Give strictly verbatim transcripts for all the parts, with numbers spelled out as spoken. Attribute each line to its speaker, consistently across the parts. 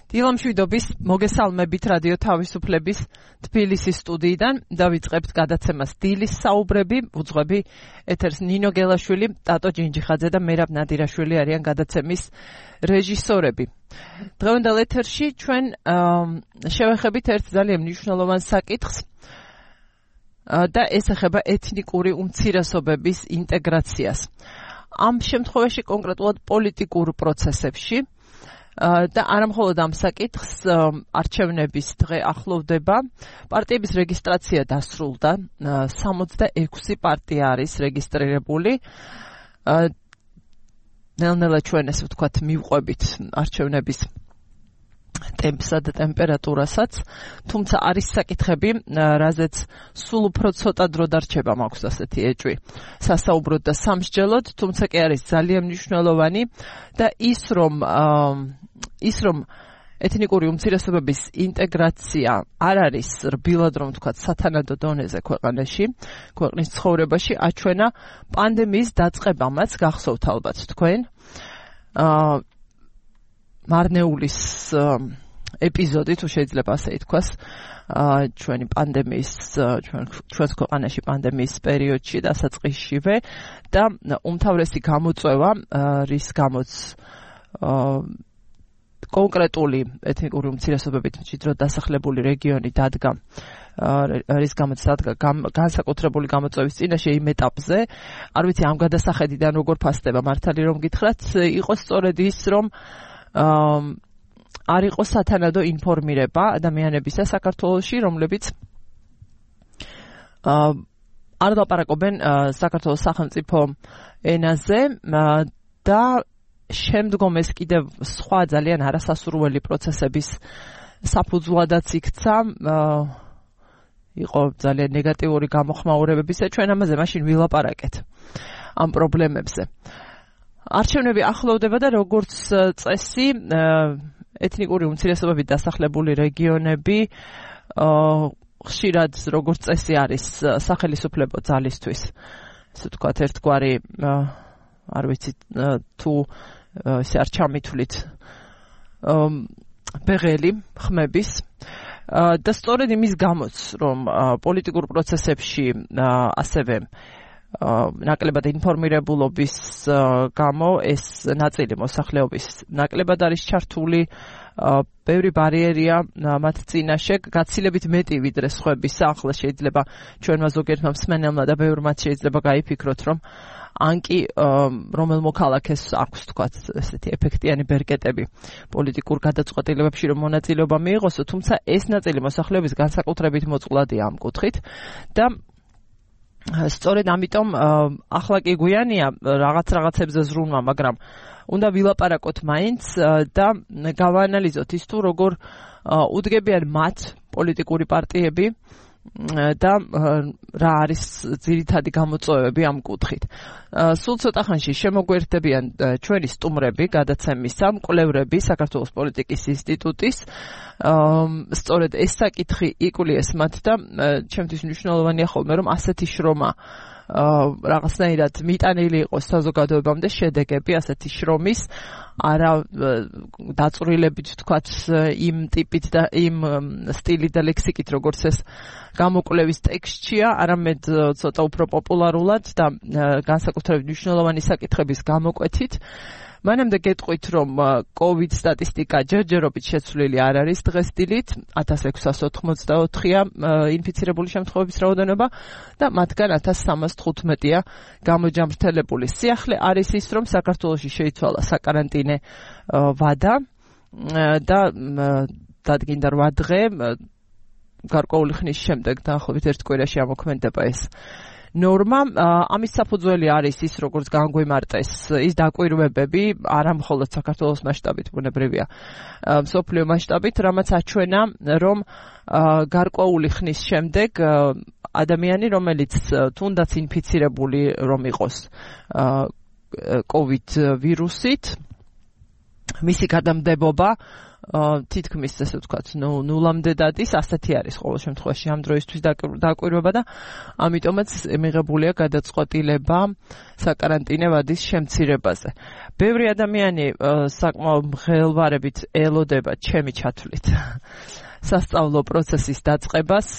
Speaker 1: დილამშვიდობის მოგესალმებით რადიო თავისუფლების თბილისის სტუდიიდან დავიწყებთ გადაცემას დილის საუბრები, უძღვები ეთერს ნინო გელაშვილი, ტატო ჯინჯიხაძე და მერაბ ნადირაშვილი არიან გადაცემის რეჟისორები. დღევანდელ ეთერში ჩვენ შევეხებით ერთ ძალიან მნიშვნელოვან საკითხს და ეს ეხება ეთნიკური უმცირესობების ინტეგრაციას. ამ შემთხვევაში კონკრეტულად პოლიტიკურ პროცესებში და არამხოლოდ ამ საკითხს არჩევნების დღე ახლოვდება. პარტიების რეგისტრაცია დასრულდა, სამოცდაექვსი პარტია არის რეგისტრირებული. ნელ-ნელა ჩვენ ესე ვთქვათ მივყვებით არჩევნების ტემპსა და ტემპერატურასაც, თუმცა არის საკითხები, რაზეც სულ უფრო ცოტა დრო დარჩება, მაქვს ასეთი ეჭვი სასაუბროდ და სამსჯელოდ, თუმცა კი არის ძალიან მნიშვნელოვანი და ის რომ ის რომ ეთნიკური უმცირესობების ინტეგრაცია არ არის რბილად რომ ვთქვათ სათანადო დონეზე ქვეყანაში, ქვეყნის ცხოვრებაში აჩვენა პანდემიის დაწყებამაც, გახსოვთ ალბათ თქვენ. აა მარნეულის ეპიზოდი, თუ შეიძლება ასე ითქვას, ჩვენი პანდემიის, ჩვენ ჩვენს ქვეყანაში პანდემიის პერიოდში დასაწყისშივე და უმთავრესი გამოწვევა, რის გამოც კონკრეტული ეთნიკური უმცირესობებით მჭიდროდ დასახლებული რეგიონი დადგა, რის გამოც დადგა განსაკუთრებული გამოწვევის წინაშე იმ ეტაპზე, არ ვიცი ამ გადასახედიდან როგორ ფასდება, მართალი რომ გითხრათ, იყო სწორედ ის, რომ არ იყო სათანადო ინფორმირება ადამიანებისა საქართველოში, რომლებიც არ ლაპარაკობენ საქართველოს სახელმწიფო ენაზე და შემდგომ ეს კიდევ სხვა ძალიან არასასურველი პროცესების საფუძვლადაც იქცა, იყო ძალიან ნეგატიური გამოხმაურებების და ჩვენ ამაზე მაშინ ვილაპარაკეთ ამ პრობლემებზე. არჩევნები ახლოვდება და როგორც წესი, ეთნიკური უმცირესობებით დასახლებული რეგიონები ხშირად როგორც წესი არის სახელისუფლებო ძალისთვის, ესე ვთქვათ, ერთგვარი არ ვიცი თუ ესე არ ჩამითვლით ბეღელი ხმების და სწორედ იმის გამოც, რომ პოლიტიკურ პროცესებში ასევე ნაკლებად ინფორმირებულობის გამო ეს ნაწილი მოსახლეობის ნაკლებად არის ჩართული, ბევრი ბარიერია მათ წინაშე, გაცილებით მეტი ვიდრე სხვებისა. ახლა შეიძლება ჩვენმა ზოგიერთმა მსმენელმა და ბევრმა შეიძლება გაიფიქროთ, რომ ანკი რომელ მოქალაქეს აქვს თქვათ ესეთი ეფექტიანი ბერკეტები პოლიტიკურ გადაწყვეტილებებში რომ მონაწილეობა მიიღოს, თუმცა ეს ნაწილი მოსახლეობის განსაკუთრებით მოწყვლადია ამ კუთხით და სწორედ ამიტომ ახლა კი გვიანია რაღაც რაღაცებზე ზრუნვა, მაგრამ უნდა ვილაპარაკოთ მაინც და გავაანალიზოთ ის თუ როგორ უდგებიან მათ პოლიტიკური პარტიები და რა არის ძირითადი გამოწვევები ამ კუთხით. სულ ცოტა ხანში შემოგვერდებიან ჩვენი სტუმრები გადაცემისა, მკვლევრები საქართველოს პოლიტიკის ინსტიტუტის. სწორედ ეს საკითხი იკვლიეს მათ და ჩემთვის მნიშვნელოვანია ხოლმე რომ ასეთი შრომა რაღაცნაირად მიტანილი იყოს საზოგადოებამდე შედეგები ასეთი შრომის, არა დაწვრილებით ვთქვათ იმ ტიპით და იმ სტილით და ლექსიკით, როგორც ეს გამოკვლევის ტექსტშია, არამედ ცოტა უფრო პოპულარულად და განსაკუთრებით მნიშვნელოვანი საკითხების გამოკვეთით. მანამდე გეტყვით, რომ COVID სტატისტიკა ჯერჯერობით შეცვლილი არ არის დღესდილით, ათას ექვსას ოთხმოცდაოთხია ინფიცირებული შემთხვევების რაოდენობა და მათგან ათას სამას თხუთმეტია გამოჯამრთელებული. სიახლე არის ის, რომ საქართველოში შეიცვალა საკარანტინე ვადა და დადგინდა რვა დღე, გარკვეული ხნის შემდეგ დაახლოებით ერთ კვირაში ამოქმედება ეს ნორმა. ამის საფუძველი არის ის, როგორც განგვიმარტეს, ის დაკვირვებები, არა მხოლოდ საქართველოს მასშტაბით, ბუნებრივია, მსოფლიო მასშტაბით, რამაც აჩვენა, რომ გარკვეული ხნის შემდეგ ადამიანი, რომელიც თუნდაც ინფიცირებული რომ იყოს COVID ვირუსით, მისი გადამდებობა თითქმის ესე ვთქვათ, ნუ ნულამდე დადის, ასეთი არის ყოველ შემთხვევაში ამ დროისთვის დაკვირვება და ამიტომაც მიღებულია გადაწყვეტილება საკარანტინე ვადის შემცირებაზე. ბევრი ადამიანი საკმაოდ მღელვარებით ელოდება ჩემი ჩათვლით სასწავლო პროცესის დაწყებას.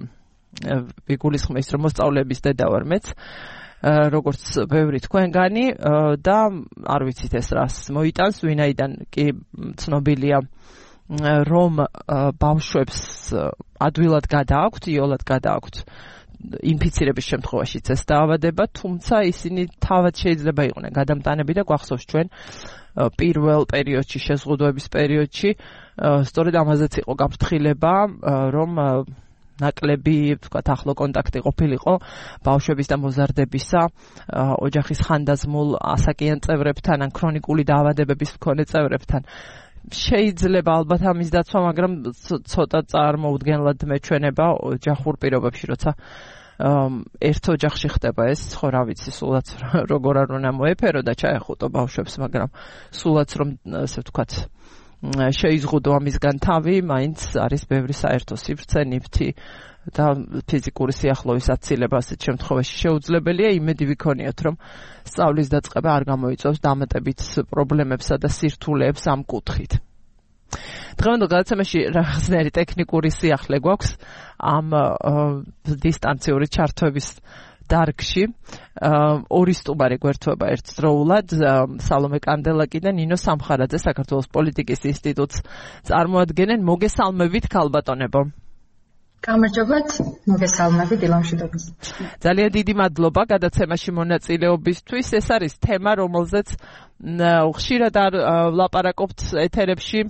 Speaker 1: ვიგულისხმის რომ მოსწავლეების დედა ვარ მეც, როგორც ბევრი თქვენგანი და არ ვიცით ეს რას მოიტანს, ვინაიდან კი ცნობილია რომ ბავშვებს ადვილად გადააქვთ, იოლად გადააქვთ ინფიცირების შემთხვევაშიც ეს დაავადება, თუმცა ისინი თავად შეიძლება იყვნენ გადამტანები და გვახსოვს ჩვენ პირველ პერიოდში, შეზღუდვების პერიოდში, სწორედ ამაზეც იყო გაფრთხილება, რომ ნაკლები, ვთქვათ, ახლო კონტაქტი ყოფილიყო ბავშვების და მოზარდებისა, ოჯახის ხანდაზმულ ასაკიან წევრებთან, ან ქრონიკული დაავადებების მქონე წევრებთან. შეიძლება ალბათ ამის დაცვა, მაგრამ ცოტა წარმოუდგენლად მეჩვენება ოჯახურ პირობებში, როცა ერთ ოჯახში ხდება ეს, ხო რა ვიცი, სულაც როგორ არ უნდა მოეფერო და ჩაეხუტო ბავშვებს, მაგრამ სულაც რომ ასე ვთქვათ შეიზღუდო ამისგან თავი, მაინც არის ბევრი საერთო სივრცე, ნივთი და ფიზიკური სიახლოვის აცილება ასეთ შემთხვევაში შეუძლებელია. იმედი ვიქონიოთ, რომ სწავლის დაწყება არ გამოიწვევს დამატებით პრობლემებსა და სირთულეებს ამ კუთხით. დღევანდელ გადაცემაში რაღაცნაირი ტექნიკური სიახლე გვაქვს ამ დისტანციური ჩართვების დარგში. ორი სტუმარი გვერდება ერთდროულად, სალომე კანდელაკი და ნინო სამხარაძე, საქართველოს პოლიტიკის ინსტიტუტს წარმოადგენენ. მოგესალმებით, ქალბატონებო.
Speaker 2: გამარჯობათ, მოგესალმებით დილამშვიდობის.
Speaker 1: ძალიან დიდი მადლობა გადაცემაში მონაწილეობისთვის. ეს არის თემა, რომელზეც ხშირად არ ვლაპარაკობთ ეთერებში.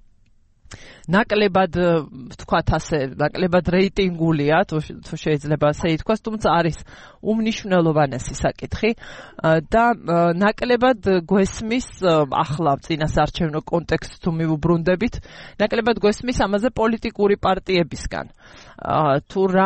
Speaker 1: ნაკლებად, ვთქვათ ასე, ნაკლებად რეიტინგულია, თუ შეიძლება ასე ითქვას, თუმცა არის უმნიშვნელოვანესი საკითხი და ნაკლებად გვესმის, ახლა წინასარჩევნო კონტექსტს თუ მივუბრუნდებით, ნაკლებად გვესმის ამაზე პოლიტიკური პარტიებისგან. თუ რა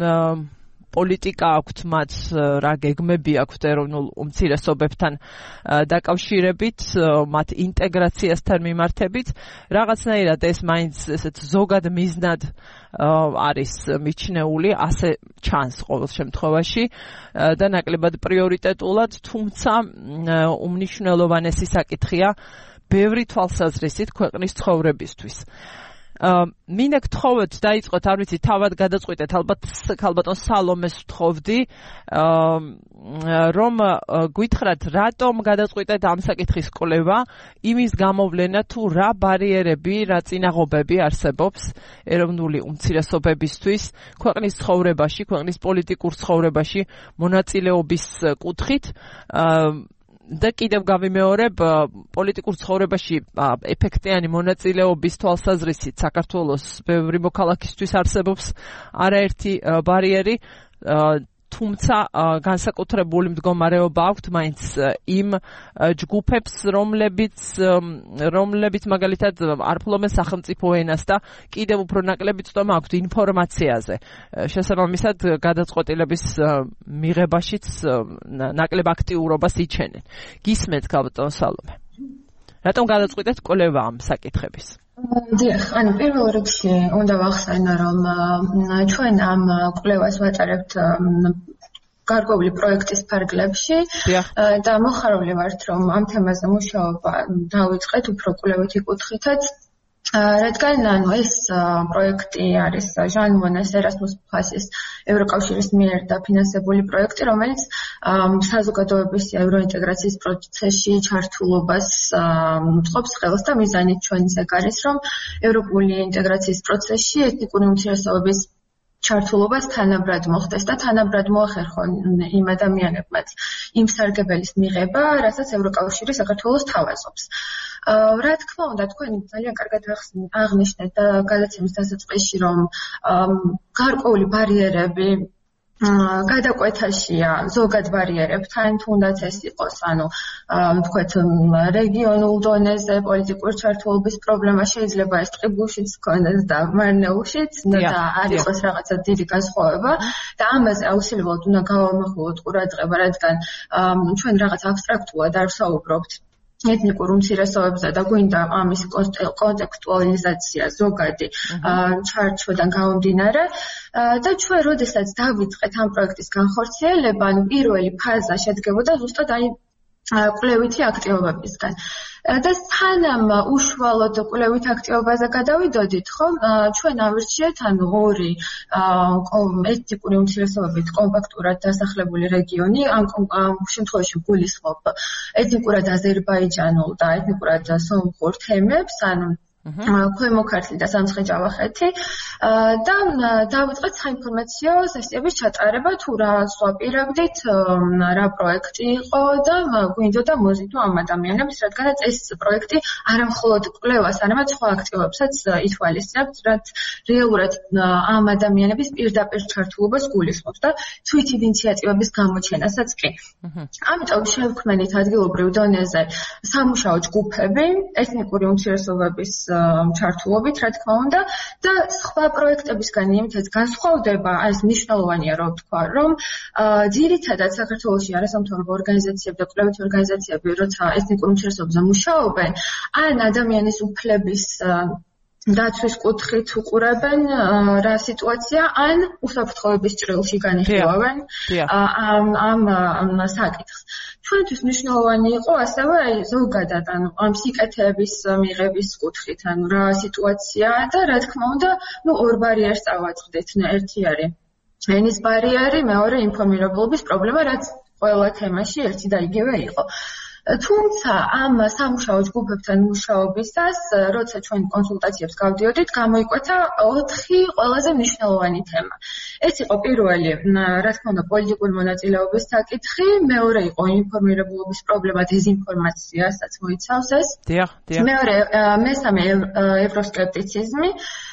Speaker 1: პოლიტიკა აქვთ მათ, რა გეგმები აქვთ ეროვნულ უმცირესობებთან დაკავშირებით, მათ ინტეგრაციასთან მიმართებით, რაღაცნაირად ეს მაინც ესეთ ზოგად მიზნად არის მიჩნეული, ასე ჩანს ყოველ შემთხვევაში და ნაკლებად პრიორიტეტულად, თუმცა უმნიშვნელოვანესი საკითხია ბევრი თვალსაზრისით ქვეყნის ცხოვრებისთვის. მინდა გთხოვოთ დაიწყოთ, არ ვიცი, თავად გადაწყვიტეთ, ალბათ ქალბატონ სალომეს ვთხოვდი, რომ გითხრათ, რატომ გადაწყვიტეთ ამ საკითხის კვლევა, იმის გამოვლენა, თუ რა ბარიერები, რა წინაღობები არსებობს ეროვნული უმცირესობებისთვის ქვეყნის ცხოვრებაში, ქვეყნის პოლიტიკურ ცხოვრებაში მონაწილეობის კუთხით. და კიდევ გავიმეორებ, პოლიტიკურ ცხოვრებაში ეფექტიანი მონაწილეობის თვალსაზრისით საქართველოს ბევრი მოქალაქისთვის არსებობს არაერთი ბარიერი, თუმცა განსაკუთრებული მდგომარეობა აქვთ მაინც იმ ჯგუფებს, რომლებიც რომლებიც მაგალითად არ ფლობენ სახელმწიფო ენას და კიდევ უფრო ნაკლები წვდომა აქვთ ინფორმაციაზე. შესაბამისად, გადაწყვეტილების მიღებაშიც ნაკლებ აქტიურობას იჩენენ. გისმენთ, ქალბატონ სალომე. რატომ გადაწყვიტეთ კვლევა ამ საკითხების?
Speaker 2: დიახ, ანუ პირველ რიგში უნდა ვახსენო, რომ ჩვენ ამ კვლევას ვატარებთ გარკვეული პროექტის ფარგლებში და მოხარული ვართ, რომ ამ თემაზე მუშაობა დავიწყეთ უფრო კვლევითი კუთხითაც. რადგან ანუ ეს პროექტი არის ჟან მონეს ერასმუს ფლასის ევროკავშირის მიერ დაფინანსებული პროექტი, რომელიც საზოგადოების ევროინტეგრაციის პროცესში ჩართულობას მოწყობს ხელს და მიზანით ჩვენს ეგ არის, რომ ევროპული ინტეგრაციის პროცესში ეთნიკური უმცირესობების ჩართულობას თანაბრად მოხდეს და თანაბრად მოახერხონ იმ ადამიანებმაც იმ სარგებელის მიღება, რასაც ევროკავშირი საქართველოს თავაზობს. რა თქმა უნდა, თქვენ ძალიან კარგად აღნიშნეთ და გადაცემის დასაწყისში, რომ გარკვეული ბარიერები გადაკვეთაშია ზოგად ბარიერებთან, თუნდაც ეს იყოს, ანუ ვთქვათ, რეგიონულ დონეზე პოლიტიკური ჩართულობის პრობლემა შეიძლება ეს ტყიბულშიც ქონდეს და მარნეულშიც და არ იყოს რაღაცა დიდი განსხვავება და ამაზე აუცილებლად უნდა გავამახვილოთ ყურადღება, რადგან ჩვენ რაღაც აბსტრაქტულად არ ვსაუბრობთ ეთნიკურ უმცირესობებზე და გვინდა ამის კონტექსტუალიზაცია ზოგადი ჩარჩოდან გამომდინარე და ჩვენ როდესაც დავიწყეთ ამ პროექტის განხორციელება, ანუ პირველი ფაზა შედგებოდა ზუსტად აი კვლევითი აქტივობებისგან. და სანამ უშუალოდ კვლევით აქტივობაზე გადავიდოდით, ხო, ჩვენ ავირჩიეთ ანუ ორი ეთნიკური უმცირესობებით კომპაქტურად დასახლებული რეგიონი, ამ შემთხვევაში გულისხმობ ეთნიკურად აზერბაიჯანულ და ეთნიკურად სომხურ თემებს, ანუ ქვემო ქართლი და სამცხე-ჯავახეთი და დავიწყეთ საინფორმაციო სესიების ჩატარება, თუ რა ვაპირებდით, რა პროექტი იყო და გვინდოდა მოზიდვა ამ ადამიანებს, რადგანაც ეს პროექტი არა მხოლოდ კვლევას, არამედ სხვა აქტივობებსაც ითვალისწინებს, რაც რეალურად ამ ადამიანების პირდაპირ ჩართულობას გულისხმობს და თვით ინიციატივების გამოჩენასაც კი. ამიტომ შევქმნით ადგილობრივ დონეზე სამუშაო ჯგუფები, ეთნიკური უმცირესობების ჩართულობით, რა თქმა უნდა, და სხვა პროექტებისგან იმითაც განსხვავდება, ეს მნიშვნელოვანია, რომ ვთქვა, რომ ძირითადად საქართველოში არასამთავრობო ორგანიზაციები და კვლევითი ორგანიზაციები, როცა ეთნიკურ უმცირესობებზე მუშაობენ, ან ადამიანის უფლების დაცვის კუთხით უყურებენ რა სიტუაცია, ან უსაფრთხოების ჭრილში განიხილავენ ამ ამ საკითხს. ჩვენთვის მნიშვნელოვანი იყო ასევე აი ზოგადად ანუ ამ სიკეთეების მიღების კუთხით, ანუ რა სიტუაციაა და რა თქმა უნდა, ნუ ორ ბარიერს წავაწყდით. ერთი არის ენის ბარიერი, მეორე ინფორმირებულობის პრობლემა, რაც ყველა თემაში ერთი და იგივე იყო. თუმცა ამ სამუშაო ჯგუფებთან მუშაობისას, როცა ჩვენ კონსულტაციებს გავდიოდით, გამოიკვეთა ოთხი ყველაზე მნიშვნელოვანი თემა. ეს იყო პირველი, რა თქმა უნდა, პოლიტიკური მონაწილეობის საკითხი, მეორე იყო ინფორმირებულობის პრობლემა, დეზინფორმაციასაც მოიცავს ეს.
Speaker 1: დიახ, დიახ.
Speaker 2: მეორე, მესამე ევროსკეპტიციზმი.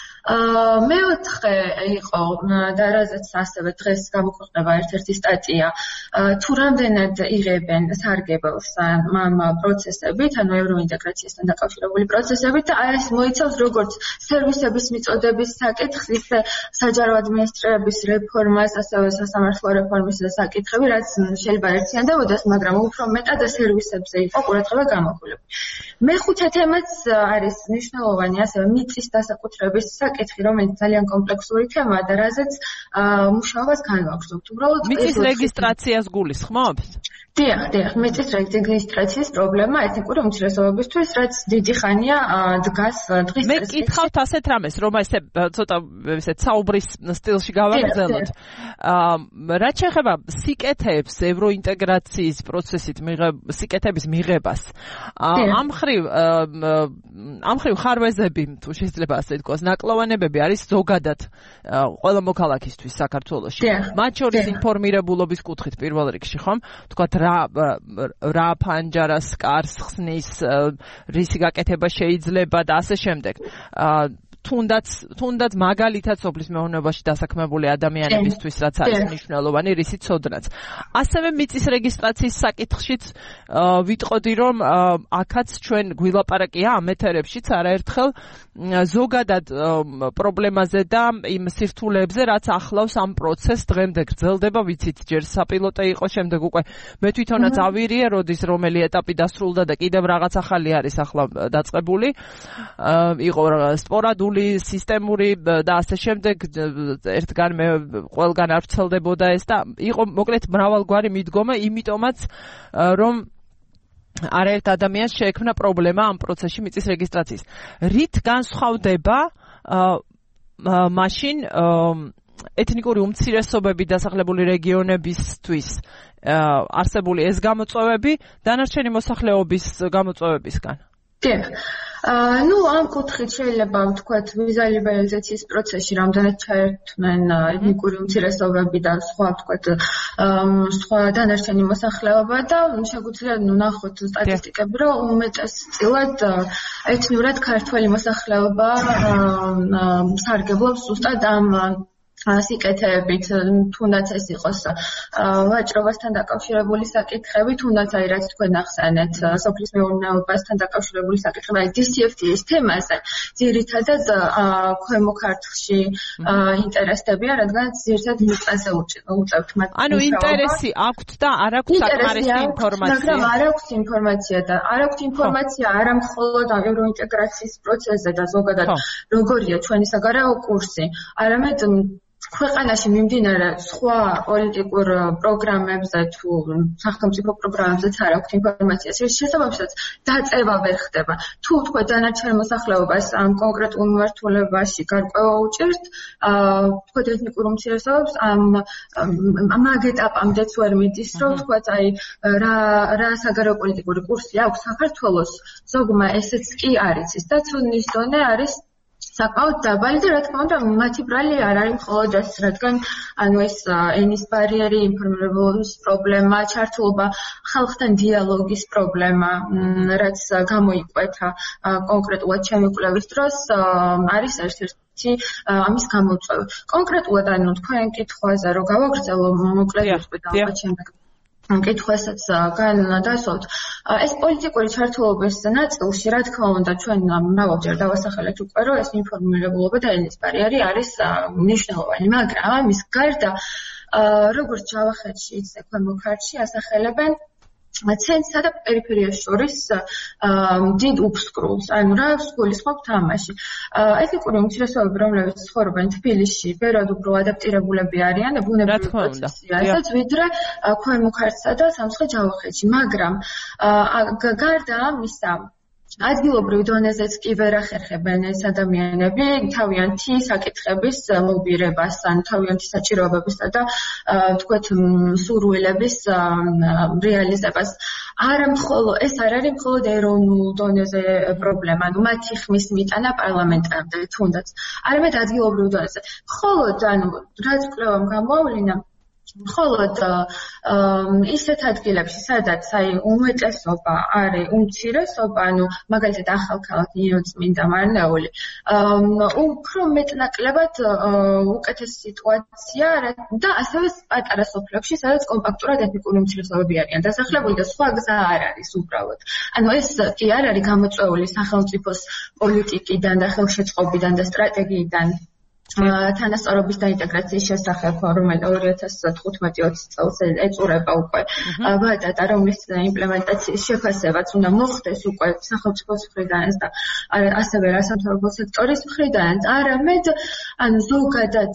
Speaker 2: მეოთხე იყო და რაზეც ასევე დღეს გამოქვეყნდება ერთ-ერთი სტატია, თუ რამდენად იღებენ სარგებელს ამ პროცესებით, ანუ ევროინტეგრაციასთან დაკავშირებული პროცესებით და ეს მოიცავს როგორც სერვისების მიწოდების საკითხს, ისე საჯარო ადმინისტრირების რეფორმას, ასევე სასამართლო რეფორმის საკითხები, რაც შეიძლება ერთიანდებოდეს, მაგრამ უფრო მეტად სერვისებზე იყო ყურადღება გამახვილებული. მეხუთე თემაც არის მნიშვნელოვანი, ასევე მიწის დასაკუთრების საკითხი, რომელიც ძალიან კომპლექსური თემაა და რაზეც მუშაობას განვაგრძობთ. უბრალოდ
Speaker 1: მიწის რეგისტრაციას გულისხმობთ?
Speaker 2: დიახ, დიახ, მიწის რეგისტრაციის პრობლემა ეთნიკური უმცირესობებისთვის, რაც დიდი ხანია დგას დღის
Speaker 1: მე გითხავთ ასეთ რამეს, რომ ესე ცოტა ესეთ საუბრის სტილში გავაგრძელოთ. რაც შეეხება სიკეთეებს ევროინტეგრაციის პროცესით სიკეთების მიღებას, ამ ხრივ ამ ხრივ ხარვეზები, თუ შეიძლება ასე ითქვას, ნაკლოვანებები არის ზოგადად ყველა მოქალაქისთვის საქართველოში. მათ შორის ინფორმირებულობის კუთხით პირველ რიგში, ხომ? თქვათ რა რა ფანჯარას კარს ხსნის, რისი გაკეთება შეიძლება და ასე შემდეგ. თუნდაც თუნდაც მაგალითად სოფლის მეურნეობაში დასაქმებული ადამიანებისთვის, რაც არის მნიშვნელოვანი, რისი ცოდნაც. ასევე მიწის რეგისტრაციის საკითხშიც ვიტყოდი, რომ აქაც ჩვენ გვილაპარაკია ამ ეთერებშიც არაერთხელ ზოგადად პრობლემაზე და იმ სირთულეებზე, რაც ახლავს ამ პროცესს დღემდე გრძელდება, ვიცით, ჯერ საპილოტე იყო, შემდეგ უკვე მე თვითონაც ავირიე, როდის რომელი ეტაპი დასრულდა და კიდევ რაღაც ახალი არის ახლა დაწყებული. იყო სპორადული სისტემური და ასე შემდეგ, ერთგან მე ყველგან არ ვრცელდებოდა ეს და იყო მოკლედ მრავალგვარი მიდგომა, იმიტომაც რომ არაერთ ადამიანს შეექმნა პრობლემა ამ პროცესში მიწის რეგისტრაციის. რით განსხვავდება მაშინ ეთნიკური უმცირესობები დასახლებული რეგიონებისთვის არსებული ეს გამოწვევები დანარჩენი მოსახლეობის გამოწვევებისგან?
Speaker 2: დიახ. ნუ ამ კუთხით შეიძლება ვთქვათ ვიზა ლიბერალიზაციის პროცესში რამდენად ჩაერთვნენ ეთნიკური უმცირესობები და სხვა ვთქვათ სხვა დანარჩენი მოსახლეობა და შეგვიძლია ნახოთ სტატისტიკები, რომ უმეტესწილად ეთნურად ქართველი მოსახლეობა სარგებლობს ზუსტად ამ სიკეთეებით, თუნდაც ეს იყოს ვაჭრობასთან დაკავშირებული საკითხები, თუნდაც აი რაც თქვენ ახსენეთ, სოფლის მეურნეობასთან დაკავშირებული საკითხები, აი დი სი ეფ ტი-ის თემაზე ძირითადად ქვემო ქართლში ინტერესდებია, რადგან ძირითადად მიწაზე უწევთ მათ.
Speaker 1: ანუ ინტერესი აქვთ და არ აქვს საკმარისი ინფორმაცია.
Speaker 2: მაგრამ არ აქვს ინფორმაცია და არ აქვს ინფორმაცია არა მხოლოდ ევროინტეგრაციის პროცესზე და ზოგადად როგორია ჩვენი საგარეო კურსი, არამედ ქვეყანაში მიმდინარე სხვა პოლიტიკურ პროგრამებზე თუ სახელმწიფო პროგრამებზეც არ აქვს ინფორმაცია. შესაბამისად დაწევა ვერ ხდება. თუ თქვა დანარჩენ მოსახლეობას ამ კონკრეტულ მიმართულებაში გარკვევა უჭერთ, თქვა ეთნიკურ უმცირესობებს ამ მაგ ეტაპამდეც ვერ მიდის, რომ თქვა აი რა რა საგარეო პოლიტიკური კურსი აქვს საქართველოს, ზოგმა ესეც კი არ იცის და ცოდნის დონე არის საკმაოდ დაბალი და რა თქმა უნდა მათი ბრალი არ არის მხოლოდ ეს, რადგან ანუ ეს ენის ბარიერი, ინფორმირებულობის პრობლემა, ჩართულობა ხალხთან დიალოგის პრობლემა, რაც გამოიკვეთა კონკრეტულად ჩემი კვლევის დროს, არის ერთ-ერთი ამის გამოწვევა. კონკრეტულად ანუ თქვენ კითხვაზე რომ გავაგრძელო მოკლედ ვიტყვით ალბათ შემდეგ კითხვასაც განვასხვათ. ეს პოლიტიკური ჩართულობის ნაწილში, რა თქმა უნდა, ჩვენ მრავალჯერ დავასახელეთ უკვე, რომ ეს ინფორმირებულობა და ენის ბარიერი არის მნიშვნელოვანი, მაგრამ ამის გარდა, როგორც ჯავახეთში, ისე ქვემო ქართლში ასახელებენ ცენტრსა და პერიფერიას შორის დიდ უფსკრულს, ანუ რა გულისხმობთ ამაში. ეთნიკური უმცირესობები, რომლებიც ცხოვრობენ თბილისში, ბევრად უფრო ადაპტირებულები არიან და ბუნებრივი პროცესია, ესაც ვიდრე ქვემო ქართლსა და სამხრეთ ჯავახეთში, მაგრამ გარდა ამისა, ადგილობრივ დონეზეც კი ვერ ახერხებენ ეს ადამიანები თავიანთი საკითხების მობირებას, ან თავიანთი საჭიროებებისა და თქვათ სურვილების რეალიზებას. არა მხოლოდ ეს არ არის მხოლოდ ეროვნულ დონეზე პრობლემა, ანუ მათი ხმის მიტანა პარლამენტამდე თუნდაც, არამედ ადგილობრივ დონეზე. მხოლოდ ანუ რაც კვლევამ გამოავლინა, მხოლოდ ისეთ ადგილებში, სადაც აი უმეტესობა არის უმცირესობა, ანუ მაგალითად ახალქალაქი, ირონ-წმინდა, მარნეული, უფრო მეტნაკლებად უკეთესი სიტუაცია და ასევე პატარა სოფლებში, სადაც კომპაქტურად ეთნიკური უმცირესობები არიან დასახლებული და სხვა გზა არ არის უბრალოდ. ანუ ეს კი არ არის გამოწვეული სახელმწიფოს პოლიტიკიდან და ხელშეწყობიდან და სტრატეგიიდან. თანასწორობის და ინტეგრაციის შესახებ, რომელიც ორი ათას თხუთმეტი ოცი წელს ეწურება უკვე ვადატა, რომლის იმპლემენტაციის შეფასებაც უნდა მოხდეს უკვე სახელმწიფოს მხრიდანაც და ასევე რასამთავრობო სექტორის მხრიდანაც, არამედ ანუ ზოგადად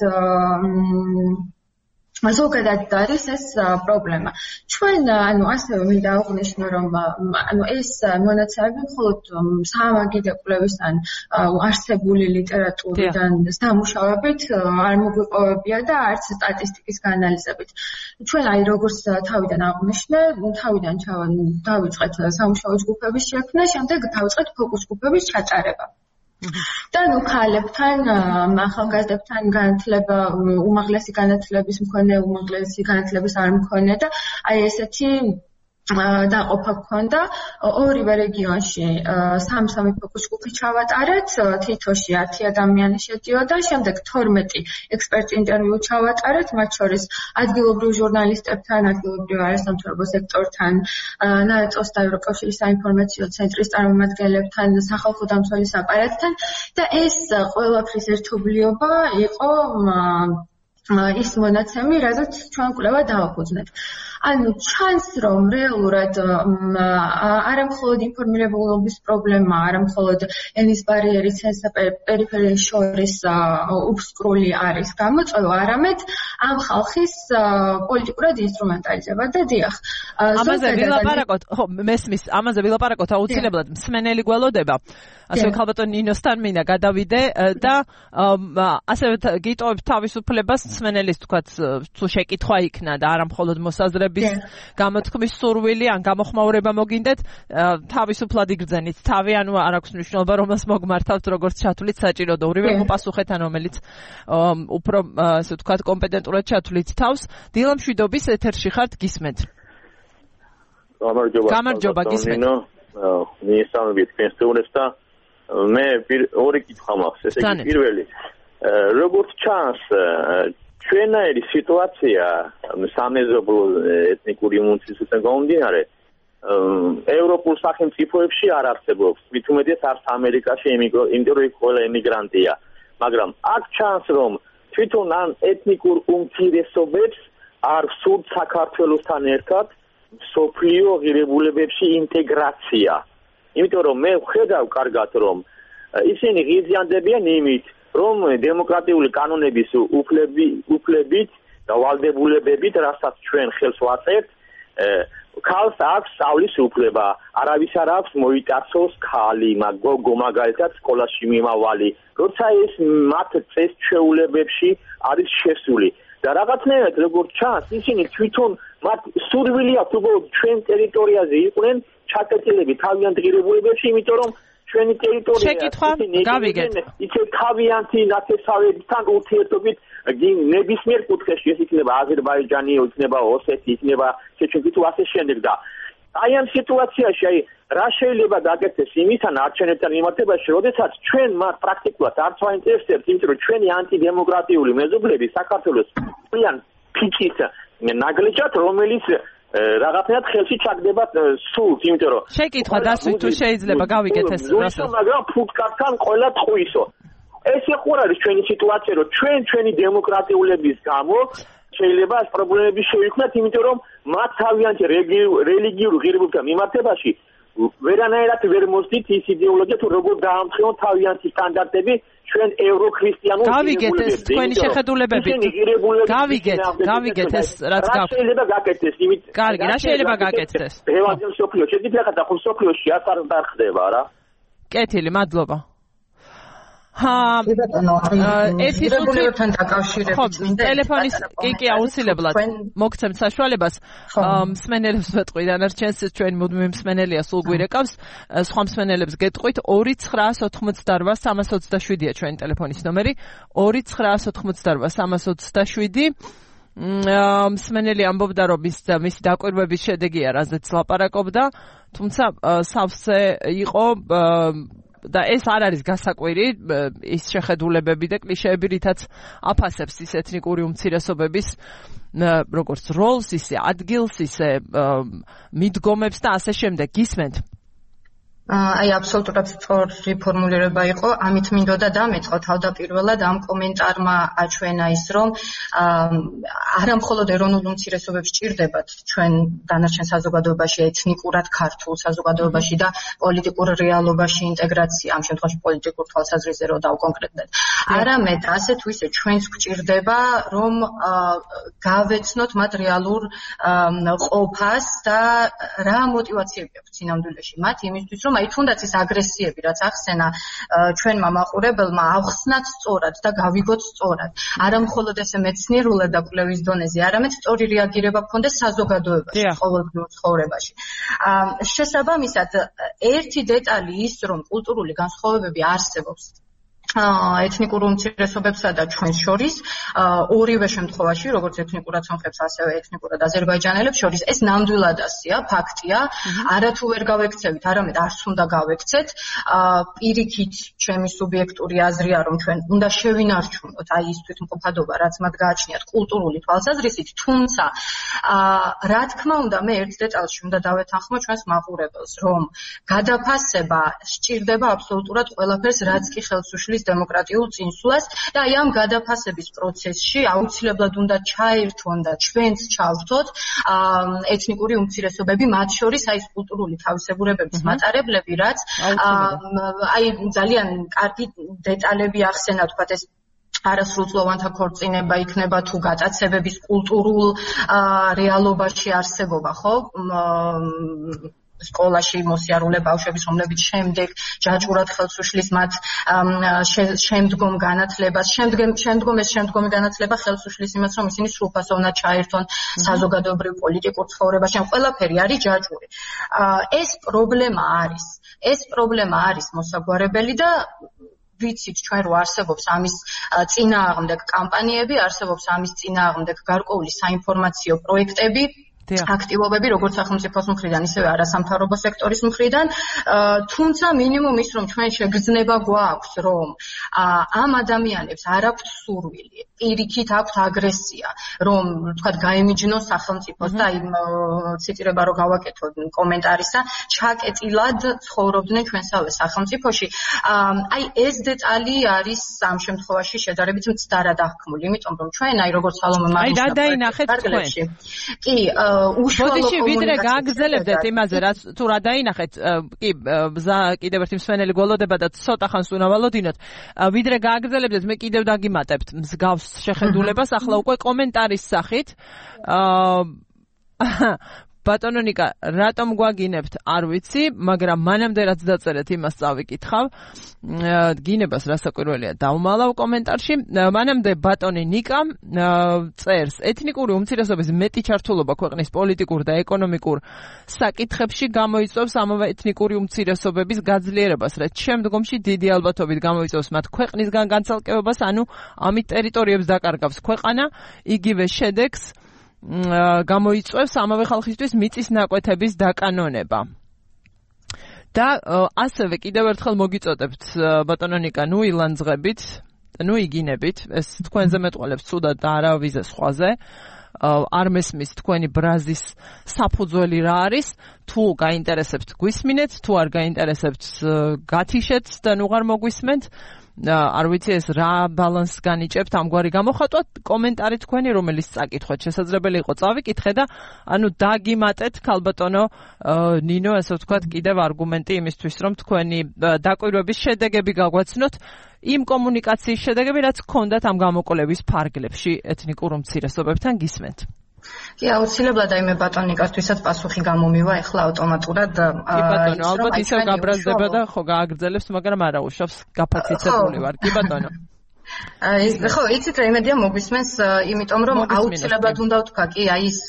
Speaker 2: ზოგადად არის ეს პრობლემა. ჩვენ ანუ ასევე მინდა აღვნიშნო, რომ ანუ ეს მონაცემები მხოლოდ სამაგიდე კვლევის ან არსებული ლიტერატურიდან დამუშავებით არ მოგვიპოვებია და არც სტატისტიკის გაანალიზებით. ჩვენ აი როგორც თავიდან აღვნიშნე, თავიდან დავიწყეთ სამუშაო ჯგუფების შექმნა, შემდეგ დავიწყეთ ფოკუს ჯგუფების ჩატარება. და ნუ ქალებთან, ახალგაზრდებთან განათლება, უმაღლესი განათლების მქონე, უმაღლესი განათლების არ მქონე და აი ესეთი დაყოფა გქონდა ორივე რეგიონში სამ-სამი ფოკუს ჯგუფი ჩავატარეთ, თითოში ათი ადამიანი შედიოდა, შემდეგ თორმეტი ექსპერტ ინტერვიუ ჩავატარეთ, მათ შორის ადგილობრივ ჟურნალისტებთან, ადგილობრივ არასამთავრობო სექტორთან, ნატოს და ევროკავშირის საინფორმაციო ცენტრის წარმომადგენლებთან, სახალხო დამცველის აპარატთან და ეს ყველაფრის ერთობლიობა იყო ის მონაცემი, რაზეც ჩვენ კვლევა დავაფუძნეთ. ანუ ჩანს, რომ რეალურად არა მხოლოდ ინფორმირებულობის პრობლემა, არა მხოლოდ ენის ბარიერი ცენტრსა და პერიფერიის შორის უფსკრული არის გამოწვევა, არამედ ამ ხალხის პოლიტიკურად ინსტრუმენტალიზება და დიახ.
Speaker 1: ამაზე ვილაპარაკოთ, ხო, მესმის, ამაზე ვილაპარაკოთ აუცილებლად, მსმენელი გველოდება. ასე ქალბატონ ნინოსთან მინდა გადავიდე და ასევე გიტოვებ თავისუფლებას მსმენელის თქვათ თუ შეკითხვა იქნა და არა მხოლოდ მოსაზრების გამოთქმის სურვილი ან გამოხმაურება მოგინდეთ, თავისუფლად იგრძენით თავი, ანუ არ აქვს მნიშვნელობა რომელს მოგმართავთ, როგორც ჩათვლით საჭიროდ ორივე მოპასუხეთ, ან რომელიც უფრო ასე ვთქვათ კომპეტენტურად ჩათვლით თავს. დილა მშვიდობის ეთერში ხართ, გისმენთ.
Speaker 3: გამარჯობა.
Speaker 1: გამარჯობა, გისმენთ.
Speaker 3: მიესალმებით თქვენს და მე ორი კითხვა მაქვს. ესე იგი პირველი, როგორც ჩანს, ჩვენაირი სიტუაცია სამეზობლო ეთნიკური უმცირესობისგან გამომდინარე ევროპულ სახელმწიფოებში არ არსებობს, მით უმეტეს არც ამერიკაში, იმიტომ რომ იქ ყველა ემიგრანტია. მაგრამ აქ ჩანს, რომ თვითონ ან ეთნიკურ უმცირესობებს არ სურთ საქართველოსთან ერთად სოფლიო ღირებულებებში ინტეგრაცია. იმიტომ რომ მე ვხედავ კარგად, რომ ისინი ღიზიანდებიან იმით, რომ დემოკრატიული კანონების უფლებით და ვალდებულებებით, რასაც ჩვენ ხელს ვაწერთ, ქალს აქვს სწავლის უფლება, არავის არ აქვს მოიტაცოს ქალი, გოგო მაგალითად სკოლაში მიმავალი, როცა ეს მათ წესჩვეულებებში არის შესული. და რაღაცნაირად როგორც ჩანს, ისინი თვითონ მათ სურვილი აქვს უბრალოდ ჩვენ ტერიტორიაზე იყვნენ ჩაკეტილები თავიანთ ღირებულებებში, იმიტომ რომ ჩვენი ტერიტორია ისე თავიანთი ნათესავებთან ურთიერთობით ნებისმიერ კუთხეში, ეს იქნება აზერბაიჯანი, იქნება ოსეთი, იქნება ჩეჩნეთი თუ ასე შემდეგ და აი ამ სიტუაციაში აი რა შეიძლება დაგეცეს იმისთან არჩევნებთან მიმართებაში, როდესაც ჩვენ მათ პრაქტიკულად არც ვაინტერესებთ, იმიტომ რომ ჩვენი ანტიდემოკრატიული მეზობლები საქართველოს ძალიან ფიჭის ნაგლეჯად, რომელიც რაღაცნაირად ხელში ჩაგდება სულს, იმიტომ რომ
Speaker 1: შეკითხვა დასვით თუ შეიძლება გავიგეთ ეს
Speaker 3: რასაც მაგრამ ფუტკართან ყველა ტყუისო. ეს იყო არის ჩვენი სიტუაცია, რომ ჩვენ ჩვენი დემოკრატიულების გამო შეიძლება ეს პრობლემები შეიქმნათ, იმიტომ რომ მათ თავიანთი რელიგიურ ღირებულებებთან მიმართებაში ვერანაირად ვერ მოსდით ის იდეოლოგია, თუ როგორ დაამთხეონ თავიანთი სტანდარტები ჩვენ ევროქრისტიანულ
Speaker 1: ღირებულებებს. თქვენი შეხედულებები. გავიგეთ, გავიგეთ ეს რაც გაქვთ.
Speaker 3: შეიძლება გაკეთდეს იმით.
Speaker 1: კარგი, რა შეიძლება გაკეთდეს?
Speaker 3: რევანჟი სოფლიო, შეგიძლიათ ახლა ხო სოფლიოში ასარ დახდება რა.
Speaker 1: კეთილი, მადლობა. ჰა, ერთი
Speaker 2: სიტყვებთან დაკავშირებით მინდა
Speaker 1: ტელეფონის კი კი აუცილებლად მოგცემთ საშუალებას მსმენელებს ვეტყვი დანარჩენს ჩვენ მუდმივი მსმენელია სულ გვირეკავს სხვა მსმენელებს გეტყვით ორი ცხრაას ოთხმოცდარვა სამას ოცდაშვიდია ჩვენი ტელეფონის ნომერი ორი ცხრაას ოთხმოცდარვა სამას ოცდაშვიდი მსმენელი ამბობდა რომ მისი დაკვირვების შედეგია რაზეც ლაპარაკობდა თუმცა სავსე იყო და ეს არ არის გასაკვირი ის შეხედულებები და კლიშეები რითაც აფასებს ის ეთნიკური უმცირესობების როგორც როლს ისე ადგილს ისე მიდგომებს და ასე შემდეგ გისმენთ
Speaker 2: აი აბსოლუტურად სწორი ფორმულირება იყო ამით მინდოდა დამეწყო თავდაპირველად ამ კომენტარმა აჩვენა ის რომ არა მხოლოდ ეროვნულ უმცირესობებს ჭირდებათ ჩვენ დანარჩენ საზოგადოებაში ეთნიკურად ქართულ საზოგადოებაში და პოლიტიკურ რეალობაში ინტეგრაცია ამ შემთხვევაში პოლიტიკურ თვალსაზრისზე რო დავკონკრეტდეთ არამედ ასე თუ ისე ჩვენს გვჭირდება რომ გავეცნოთ მათ რეალურ ყოფას და რა мотиваციები აქვს წინამდვილეში მათ იმისთვის რომ აი თუნდაც ის აგრესიები რაც ახსენა ჩვენმა მაყურებელმა ავხსნათ სწორად და გავიგოთ სწორად არა მხოლოდ ესე მეცნიერულად და კვლევის დონეზე არამედ სწორი რეაგირება გქონდეს საზოგადოებაში ყოველდღიურ ცხოვრებაში შესაბამისად ერთი დეტალი ის რომ კულტურული განსხვავებები არსებობს ეთნიკურ უმცირესობებსა და ჩვენს შორის ორივე შემთხვევაში როგორც ეთნიკურად სომხებს ასევე ეთნიკურად აზერბაიჯანელებს შორის ეს ნამდვილად ასეა ფაქტია არათუ ვერ გავექცევით არამედ არც უნდა გავექცეთ პირიქით ჩემი სუბიექტური აზრია რომ ჩვენ უნდა შევინარჩუნოთ აი ის თვითმყოფადობა რაც მათ გააჩნიათ კულტურული თვალსაზრისით თუმცა რა თქმა უნდა მე ერთ დეტალში უნდა დავეთანხმო ჩვენს მაყურებელს რომ გადაფასება სჭირდება აბსოლუტურად ყველაფერს რაც კი ხელს უშლის დემოკრატიულ წინსვლას და აი ამ გადაფასების პროცესში აუცილებლად უნდა ჩაერთონ და ჩვენც ჩავრთოთ ეთნიკური უმცირესობები მათ შორის აი კულტურული თავისებურებების მატარებლები რაც აი ძალიან კარგი დეტალები ახსენა თქვათ ეს არასრულწლოვანთა ქორწინება იქნება თუ გატაცებების კულტურულ რეალობაში არსებობა ხო სკოლაში მოსიარულე ბავშვების რომლებიც შემდეგ ჯაჭვურად ხელს უშლის მათ შემდგომ განათლებას შემდგომ შემდგომ ეს შემდგომი განათლება ხელს უშლის იმას რომ ისინი სრულფასოვნად ჩაერთონ საზოგადოებრივ პოლიტიკურ ცხოვრებაში ან ყველაფერი არის ჯაჭვური ეს პრობლემა არის ეს პრობლემა არის მოსაგვარებელი და ვიცით ჩვენ რო არსებობს ამის წინააღმდეგ კამპანიები არსებობს ამის წინააღმდეგ გარკვეული საინფორმაციო პროექტები აქტივობები როგორც სახელმწიფოს მხრიდან, ისევე არასამთავრობო სექტორის მხრიდან, თუმცა მინიმუმ ის რომ ჩვენ შეგრძნება გვაქვს, რომ ამ ადამიანებს არ აქვთ სურვილი, პირიქით აქვთ აგრესია, რომ თქვა გაემიჯნოს სახელმწიფოს და იმ ციტირება რო გავაკეთო კომენტარისა, ჩაკეტილად ცხოვრობდნენ ჩვენსავე სახელმწიფოში. აი ეს დეტალი არის ამ შემთხვევაში შედარებით მცდარად აღქმული, იმიტომ რომ ჩვენ აი როგორც სალომე მარიუსმა
Speaker 1: აი დაინახეთ თქვენ.
Speaker 2: კი
Speaker 1: ბოდიში ვიდრე გააგრძელებდეთ იმაზე რაც თუ რა დაინახეთ კი ბზა კიდევ ერთი მსვენელი გველოდება და ცოტა ხანს უნდა ვალოდინოთ ვიდრე გააგრძელებდეთ მე კიდევ დაგიმატებთ მსგავს შეხედულებას ახლა უკვე კომენტარის სახით ბატონო ნიკა, რატომ გვაგინებთ, არ ვიცი, მაგრამ მანამდე რაც დაწერეთ, იმას წავიკითხავ. გინებას რასაკვირველია დავმალავ კომენტარში. მანამდე ბატონი ნიკა წერს, ეთნიკური უმცირესობის მეტი ჩართულობა ქვეყნის პოლიტიკურ და ეკონომიკურ საკითხებში გამოიწვევს ამავე ეთნიკური უმცირესობების გაძლიერებას, რაც შემდგომში დიდი ალბათობით გამოიწვევს მათ ქვეყნისგან განცალკევებას, ანუ ამით ტერიტორიებს დაკარგავს ქვეყანა, იგივე შედეგს გამოიწვევს ამავე ხალხისთვის მიწის ნაკვეთების დაკანონება. და ასევე კიდევ ერთხელ მოგიწოდებთ ბატონო ნიკა, ნუ ილანძღებით, ნუ იგინებით, ეს თქვენზე მეტყველებს ცუდად და არავიზე სხვაზე. არ მესმის თქვენი ბრაზის საფუძველი რა არის, თუ გაინტერესებთ გვისმინეთ, თუ არ გაინტერესებთ გათიშეთ და ნუ არ მოგვისმენთ. არ ვიცი ეს რა ბალანს განიჭებთ ამგვარი გამოხატვა, კომენტარი თქვენი რომელიც წაკითხოთ შესაძლებელი იყო წავიკითხე და ანუ დაგიმატეთ ქალბატონო ნინო ასე ვთქვათ კიდევ არგუმენტი იმისთვის რომ თქვენი დაკვირვების შედეგები გაგვაცნოთ იმ კომუნიკაციის შედეგები რაც გქონდათ ამ გამოკვლევის ფარგლებში ეთნიკურ უმცირესობებთან გისმენთ.
Speaker 2: კი, აუცილებლად აი მე ბატონიკასთვისაც პასუხი გამომივა ახლა ავტომატურად.
Speaker 1: კი ბატონო, ალბათ ისევ გაბრაზდება და ხო გააგრძელებს, მაგრამ არა უშავს, გაფაციცებული ვარ. კი ბატონო.
Speaker 2: აი ხო, იცით რა იმედია მოგვისმენს, იმიტომ რომ აუცილებლად უნდა ვთქვა, კი, აი ეს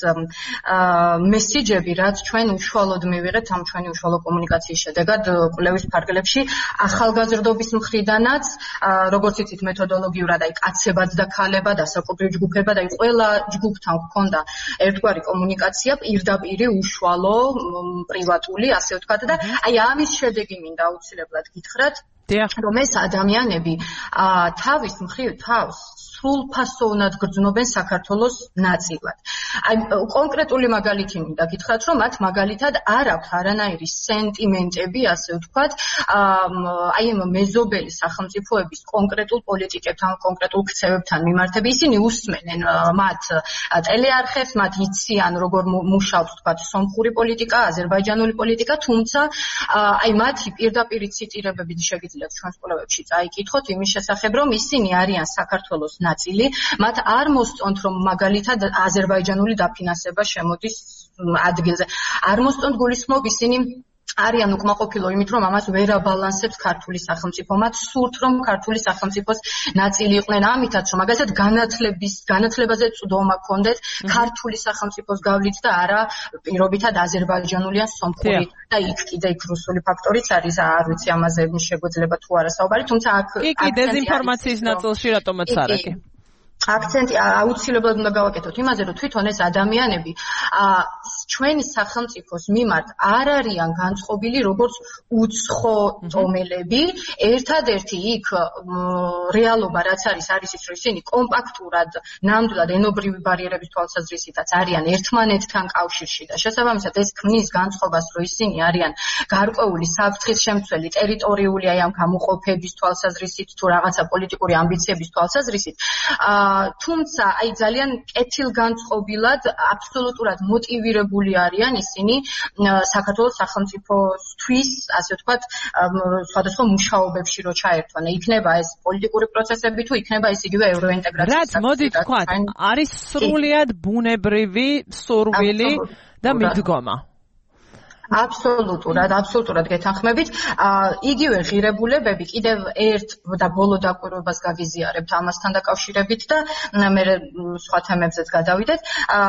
Speaker 2: მესიჯები, რაც ჩვენ უშუალოდ მივიღეთ ამ ჩვენი უშუალო კომუნიკაციის შედეგად კვლევის ფარგლებში, ახალგაზრდობის მხრიდანაც, როგორც იცით მეთოდოლოგიურად, აი კაცებად და ქალებად, ასაკობრივ ჯგუფებად, აი ყველა ჯგუფთან გქონდა ერთგვარი კომუნიკაცია, პირდაპირი, უშუალო, პრივატული, ასე ვთქვათ და აი ამის შედეგი მინდა აუცილებლად გითხრათ. რომ ეს ადამიანები თავის მხრივ თავს სრულფასოვნად გრძნობენ საქართველოს ნაწილად. აი კონკრეტული მაგალითი მინდა გითხრათ, რომ მათ მაგალითად არ აქვს არანაირი სენტიმენტები, ასე ვთქვათ, აი ამ მეზობელი სახელმწიფოების კონკრეტულ პოლიტიკებთან, კონკრეტულ ქცევებთან მიმართები. ისინი უსმენენ მათ ტელეარხებს, მათ იციან როგორ მუშაობს ვთქვათ სომხური პოლიტიკა, აზერბაიჯანული პოლიტიკა, თუმცა აი მათი პირდაპირი ციტირებები შეგიძლიათ ჩვენს კვლევებში წაიკითხოთ იმის შესახებ, რომ ისინი არიან საქართველოს ნაწილი, მათ არ მოსწონთ, რომ მაგალითად აზერბაიჯანული დაფინანსება შემოდის ადგილზე. არ მოსწონთ გულისხმობ ისინი არიან უკმაყოფილო იმით, რომ ამას ვერ აბალანსებს ქართული სახელმწიფო. მათ სურთ, რომ ქართული სახელმწიფოს ნაწილი იყვნენ ამითაც, რომ მაგალითად განათლების, განათლებაზე წვდომა გქონდეთ ქართული სახელმწიფოს გავლით და არა პირობითად აზერბაიჯანული ან სომხური და იქ კიდე იქ რუსული ფაქტორიც არის, არ ვიცი ამაზე შეგვეძლება თუ არა საუბარი, თუმცა აქ
Speaker 1: კი, კი, დეზინფორმაციის ნაწილში რატომაც არა კი.
Speaker 2: აქცენტი აუცილებლად უნდა გავაკეთოთ იმაზე, რომ თვითონ ეს ადამიანები ჩვენი სახელმწიფოს მიმართ არ არიან განწყობილი როგორც უცხო ტომელები. ერთადერთი იქ რეალობა რაც არის, არის ის, რომ ისინი კომპაქტურად, ნამდვილად ენობრივი ბარიერების თვალსაზრისითაც არიან ერთმანეთთან კავშირში და შესაბამისად ეს ქმნის განწყობას, რომ ისინი არიან გარკვეული საფრთხის შემცველი ტერიტორიული აი ამ გამოყოფების თვალსაზრისით თუ რაღაცა პოლიტიკური ამბიციების თვალსაზრისით. თუმცა აი ძალიან კეთილგანწყობილად აბსოლუტურად მოტივირებული არიან ისინი საქართველოს სახელმწიფოსთვის, ასე ვთქვათ, სხვადასხვა მუშაობებში რო ჩაერთვან. იქნება ეს პოლიტიკური პროცესები თუ იქნება ეს იგივე ევროინტეგრაციის.
Speaker 1: რაც მოდი თქვათ, არის სრულიად ბუნებრივი სურვილი და მიდგომა.
Speaker 2: აბსოლუტურად, აბსოლუტურად გეთანხმებით. იგივე ღირებულებები კიდევ ერთ და ბოლო დაკვირვებას გავიზიარებთ ამასთან დაკავშირებით და მე სხვა თემებზეც გადავიდეთ.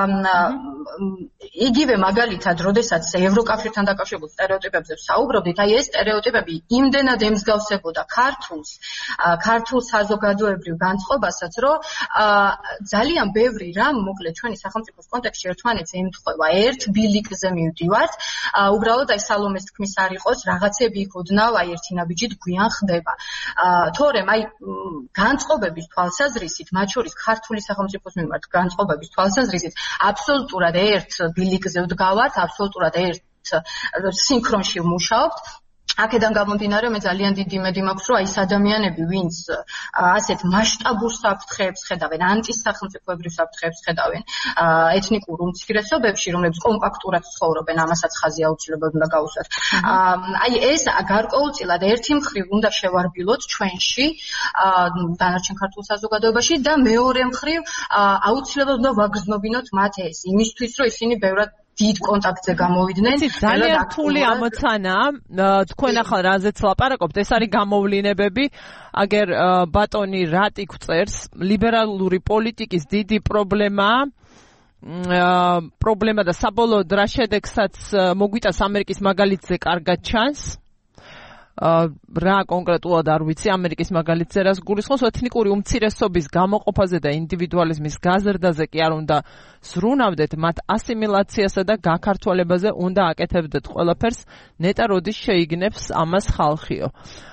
Speaker 2: იგივე მაგალითად, როდესაც ევროკავშირთან დაკავშირებულ სტერეოტიპებზე საუბრობდით, აი ეს სტერეოტიპები იმდენად ემსგავსებოდა ქართულს, ქართულ საზოგადოებრივ განწყობასაც, რომ ძალიან ბევრი რამ, მოკლედ ჩვენი სახელმწიფოს კონტექსტში ერთმანეთს ემთხვევა, ერთ ბილიკზე მივდივართ. უბრალოდ აი სალომეს თქმის არ იყოს, რაღაცები იქ ოდნავ აი ერთი ნაბიჯით გვიან ხდება. თორემ აი განწყობების თვალსაზრისით, მათ შორის ქართული სახელმწიფოს მიმართ განწყობების თვალსაზრისით, აბსოლუტურად ერთ ბილიკზე ვდგავართ, აბსოლუტურად ერთ სინქრონში ვმუშაობთ. აქედან გამომდინარე, მე ძალიან დიდი იმედი მაქვს, რომ აი ეს ადამიანები, ვინც ასეთ მასშტაბურ საფრთხეებს ხედავენ, ანტისახელმწიფოებრივ საფრთხეებს ხედავენ ეთნიკურ უმცირესობებში, რომლებიც კომპაქტურად ცხოვრობენ, ამასაც ხაზი აუცილებლად უნდა გაუსვათ. აი ეს გარკვეულწილად ერთი მხრივ უნდა შევარბილოთ ჩვენში, დანარჩენ ქართულ საზოგადოებაში და მეორე მხრივ აუცილებლად უნდა ვაგრძნობინოთ მათ ეს, იმისთვის, რომ ისინი ბევრად დიდ კონტაქტზე გამოვიდნენ.
Speaker 1: ძალიან რთული ამოცანაა. თქვენ ახლა რაზეც ლაპარაკობთ, ეს არის გამოვლინებები. აგერ ბატონი რატი გვწერს, ლიბერალური პოლიტიკის დიდი პრობლემაა. პრობლემა და საბოლოოდ რა შედეგსაც მოგვიტანს ამერიკის მაგალითზე კარგად ჩანს. რა კონკრეტულად არ ვიცი ამერიკის მაგალითზე რას გულისხმობს ეთნიკური უმცირესობის გამოყოფაზე და ინდივიდუალიზმის გაზრდაზე კი არ უნდა ზრუნავდეთ მათ ასიმილაციასა და გაქართველებაზე უნდა აკეთებდეთ ყველაფერს ნეტა როდის შეიგნებს ამას ხალხიო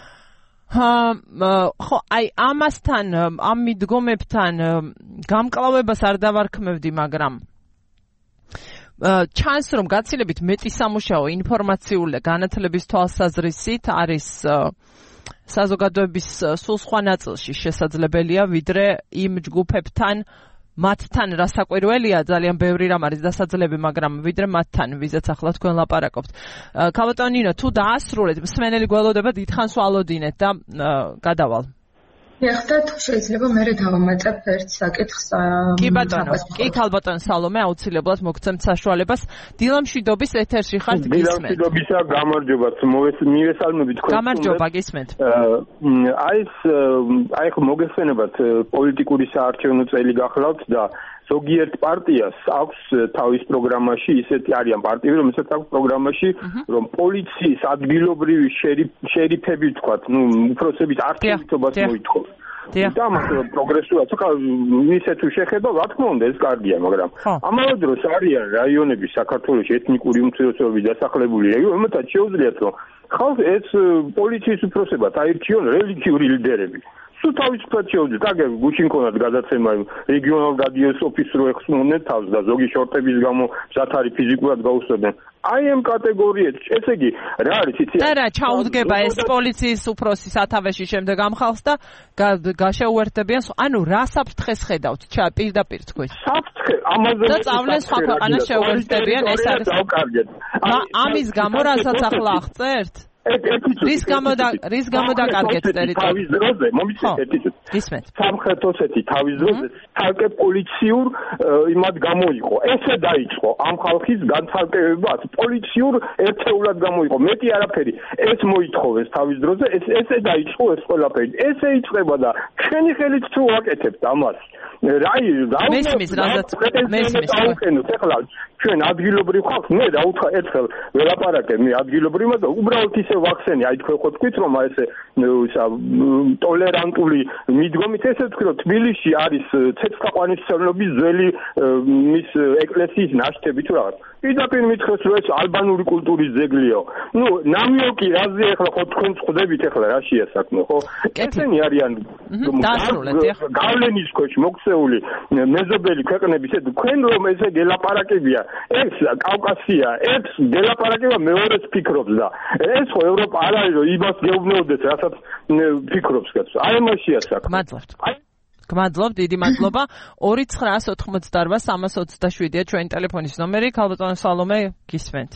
Speaker 1: ხო აი ამასთან ამ მიდგომებთან გამკლავებას არ დავარქმევდი მაგრამ ჩანს რომ გაცილებით მეტი სამუშაო ინფორმაციული და განათლების თვალსაზრისით არის საზოგადოების სულ სხვა ნაწილში შესაძლებელია ვიდრე იმ ჯგუფებთან მათთან რასაკვირველია ძალიან ბევრი რამ არის დასაძლები მაგრამ ვიდრე მათთან ვიზეც ახლა თქვენ ლაპარაკობთ ქალბატონინო თუ დაასრულეთ მსმენელი გველოდება დიდხანს ვალოდინეთ და გადავალ
Speaker 2: ეხლა თუ შეიძლება მე დავამატებ ერთ საკითხს
Speaker 1: კი ბატონო კი ქალბატონ სალომე აუცილებლად მოგცემთ საშუალებას დილამშვიდობის ეთერში ხართ გისმენთ
Speaker 4: დილამშვიდობისა გამარჯობა მივესალმებით თქვენ
Speaker 1: გამარჯობა გისმენთ
Speaker 4: აი ეს აი ხო მოგესწრებათ პოლიტიკური საარჩევნო წელი გახლავთ და ზოგიერთ პარტიას აქვს თავის პროგრამაში ისეთი არიან პარტიები რომელსაც აქვს პროგრამაში რომ პოლიციის ადგილობრივი შერიფები ვთქვათ ნუ უფროსების არჩევითობას მოითხოვს და მას პროგრესულად ხა ისე თუ შეხება რა თქმა უნდა ეს კარგია მაგრამ ამავე დროს არიან რაიონები საქართველოში ეთნიკური უმცირესობების დასახლებული რეგიონები რომელთაც შეუძლიათ რომ ხალხ ეს პოლიციის უფროსებად აირჩიონ რელიგიური ლიდერები სულ თავისუფლად შეუძლიათ აგერ გუშინ ქონათ გადაცემა რეგიონალ რადიოს ოფისს რო ეხსნოდნენ თავს და ზოგი შორტების გამო მზად არის ფიზიკურად გაუსწორდნენ აი ამ კატეგორიებს ესე იგი რა არის იცი
Speaker 1: და რა ჩაუდგება ეს პოლიციის უფროსის სათავეში შემდეგ ამ ხალხს და გაშეუერთებიან ანუ რა საფრთხეს ხედავთ ჩა პირდაპირ თქვით
Speaker 4: საფრთხე ამაზე
Speaker 1: და წავლენ სხვა ქვეყანას შეუერთებიან ეს არის ამის გამო რასაც ახლა აღწერთ რის გამო და რის გამო დაკარგეთ ტერიტორია
Speaker 4: თავის დროზე მომიცეთ ერთით
Speaker 1: გისმენთ
Speaker 4: სამხრეთ ოსეთი თავის დროზე თალკე პოლიციურ იმად გამოიყო ესე დაიწყო ამ ხალხის განცალკევება პოლიციურ ერთეულად გამოიყო მეტი არაფერი ეს მოითხოვეს თავის დროზე ეს ესე დაიწყო ეს ყველაფერი ესე იწყება და ჩვენი ხელით თუ ვაკეთებთ ამას რაი რა
Speaker 1: მესმის რაზეც მესმის
Speaker 4: ახლა ჩვენ ადგილობრივ ხალხს მე რა უთხრა ერთხელ ველაპარაკე მე ადგილობრივმა და უბრალოდ ისე ვახსენე აი თქვენ ხო თქვით რომ ესე ტოლერანტული მიდგომით ესე ვთქვი რომ თბილისში არის ცეცხლაყვანისმცემლობის ძველი მის ეკლესიის ნაშთები თუ რაღაც პირდაპირ მითხრეს რომ ეს ალბანური კულტურის ძეგლიო ნუ ნამიოკი რაზე ახლა ხო თქვენ წვდებით ახლა რა შეასაქმნო ხო ესენი არიან გავლენის ქვეშ მოქცეული მეზობელი ქვეყნების ეს თქვენ რომ ესე გელაპარაკებია ეს კავკასია ეს გელაპარაკება მეორეც ფიქრობს და ეს ხო ევროპა არ არის რომ იმას გეუბნეოდეს რასაც ფიქრობს კაცო აი მასია საქმე
Speaker 1: გმადლობთ გმადლობთ დიდი მადლობა ორი ცხრაას ოთხმოცდაარბა სამას ოცდაშვიდია ჩვენი ტელეფონის ნომერი ქალბატონ სალომე გისმენთ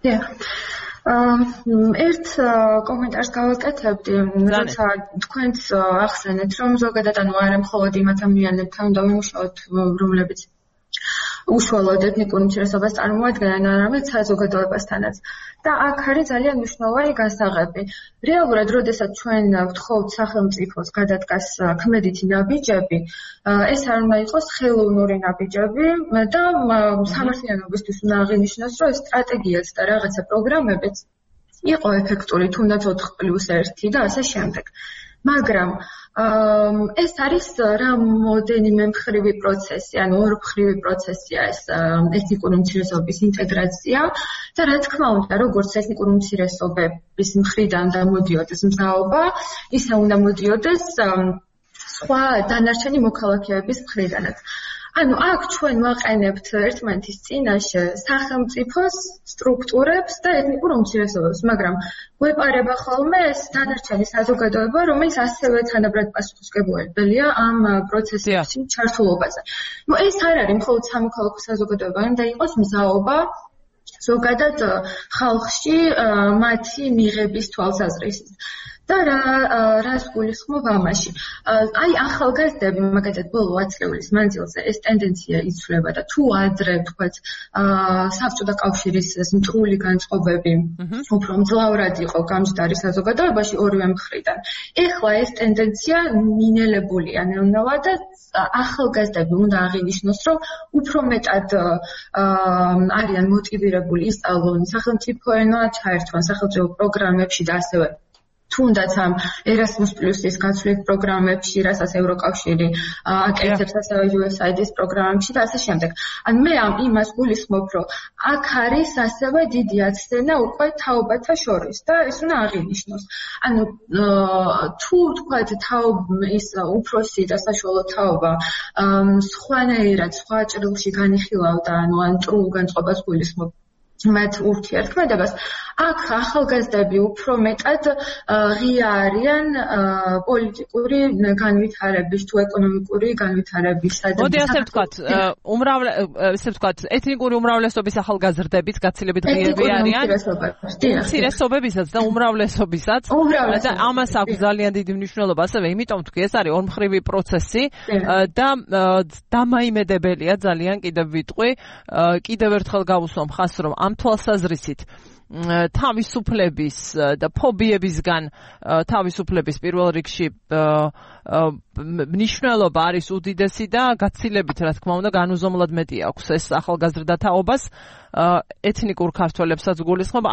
Speaker 2: ერთ კომენტარს გავაკეთებდი როცა თქვენც ახსენეთ რომ ზოგადად ანუ არა მხოლოდ იმ ადამიანებთან უნდა ვიმუშაოთ რომლებიც უშუალოდ ეთნიკურ უმცირესობას წარმოადგენენ, არამედ საზოგადოებასთანაც. და აქ არის ძალიან მნიშვნელოვანი გასაღები. რეალურად, როდესაც ჩვენ ვთხოვთ სახელმწიფოს გადადგას ქმედითი ნაბიჯები, ეს არ უნდა იყოს ხელოვნური ნაბიჯები და სამართლიანობისთვის უნდა აღინიშნოს, რომ ეს სტრატეგიაც და რაღაცა პროგრამებიც იყო ეფექტური, თუნდაც ოთხ პლუს ერთი და ასე შემდეგ. მაგრამ ეს არის რამოდენიმე მხრივი პროცესი, ანუ ორმხრივი პროცესია ეს ეთნიკური უმცირესობის ინტეგრაცია და რა თქმა უნდა, როგორც ეთნიკური უმცირესობების მხრიდან დამოდიოდეს მზაობა, ისე უნდა მოდიოდეს სხვა დანარჩენი მოქალაქეების მხრიდანაც. ანუ აქ ჩვენ ვაყენებთ ერთმანეთის წინაშე სახელმწიფოს სტრუქტურებს და ეთნიკურ უმცირესობებს, მაგრამ გვეპარება ხოლმე ეს დანარჩენი საზოგადოება, რომელიც ასევე თანაბრად პასუხისმგებელია ამ პროცესებში ჩართულობაზე. ნუ ეს არ არის მხოლოდ სამოქალაქო საზოგადოება, უნდა იყოს მზაობა ზოგადად ხალხში მათი მიღების თვალსაზრისით. და რა რას გულისხმობ ამაში? აი ახალგაზრდები, მაგალითად, ბოლო ათი წლის მანძილზე ეს ტენდენცია იცვლება და თუ ადრე, თქვათ, საბჭოთა კავშირის ეს მტრული განწყობები უფრო მძლავრად იყო გამჯდარი საზოგადოებაში ორივე მხრიდან. ეხლა ეს ტენდენცია მინელებულია ნელ-ნელა და ახალგაზრდები უნდა აღინიშნოს, რომ უფრო მეტად არიან მოტივირებული ისწავლონ სახელმწიფო ენა, ჩაერთვან სახელმწიფო პროგრამებში და ასევე თუნდაც ამ ერასმუს პლუსის გაცვლით პროგრამებში, რასაც ევროკავშირი აკეთებს, ასევე იუ ეს აი დი-ის პროგრამებში და ასე შემდეგ. ან მე ამ იმას გულისხმობ, რომ აქ არის ასევე დიდი აცდენა უკვე თაობათა შორის და ეს უნდა აღინიშნოს. ანუ თუ თქვათ ის უფროსი და საშუალო თაობა სხვანაირად სხვა ჭრილში განიხილავდა, ანუ ან მტრულ განწყობას გულისხმობ მათ ურთიერთქმედებას, აქ ახალგაზრდები უფრო მეტად ღია არიან პოლიტიკური განვითარების თუ ეკონომიკური განვითარების სადაც.
Speaker 1: მოდი ასე ვთქვათ, უმრავლე ესე ვთქვათ, ეთნიკური უმრავლესობის ახალგაზრდებით გაცილებით ღიები არიან. უმცირესობებისაც და უმრავლესობისაც. და ამას აქვს ძალიან დიდი მნიშვნელობა, ასევე იმიტომ თქვი, ეს არის ორმხრივი პროცესი და დამაიმედებელია ძალიან კიდევ ვიტყვი, კიდევ ერთხელ გავუსვამ ხაზს, რომ ამ თვალსაზრისით თავისუფლების და ფობიებისგან თავისუფლების პირველ რიგში მნიშვნელობა არის უდიდესი და გაცილებით, რა თქმა უნდა, განუზომლად მეტი აქვს ეს ახალგაზრდა თაობას ეთნიკურ ქართველებსაც გულისხმობ.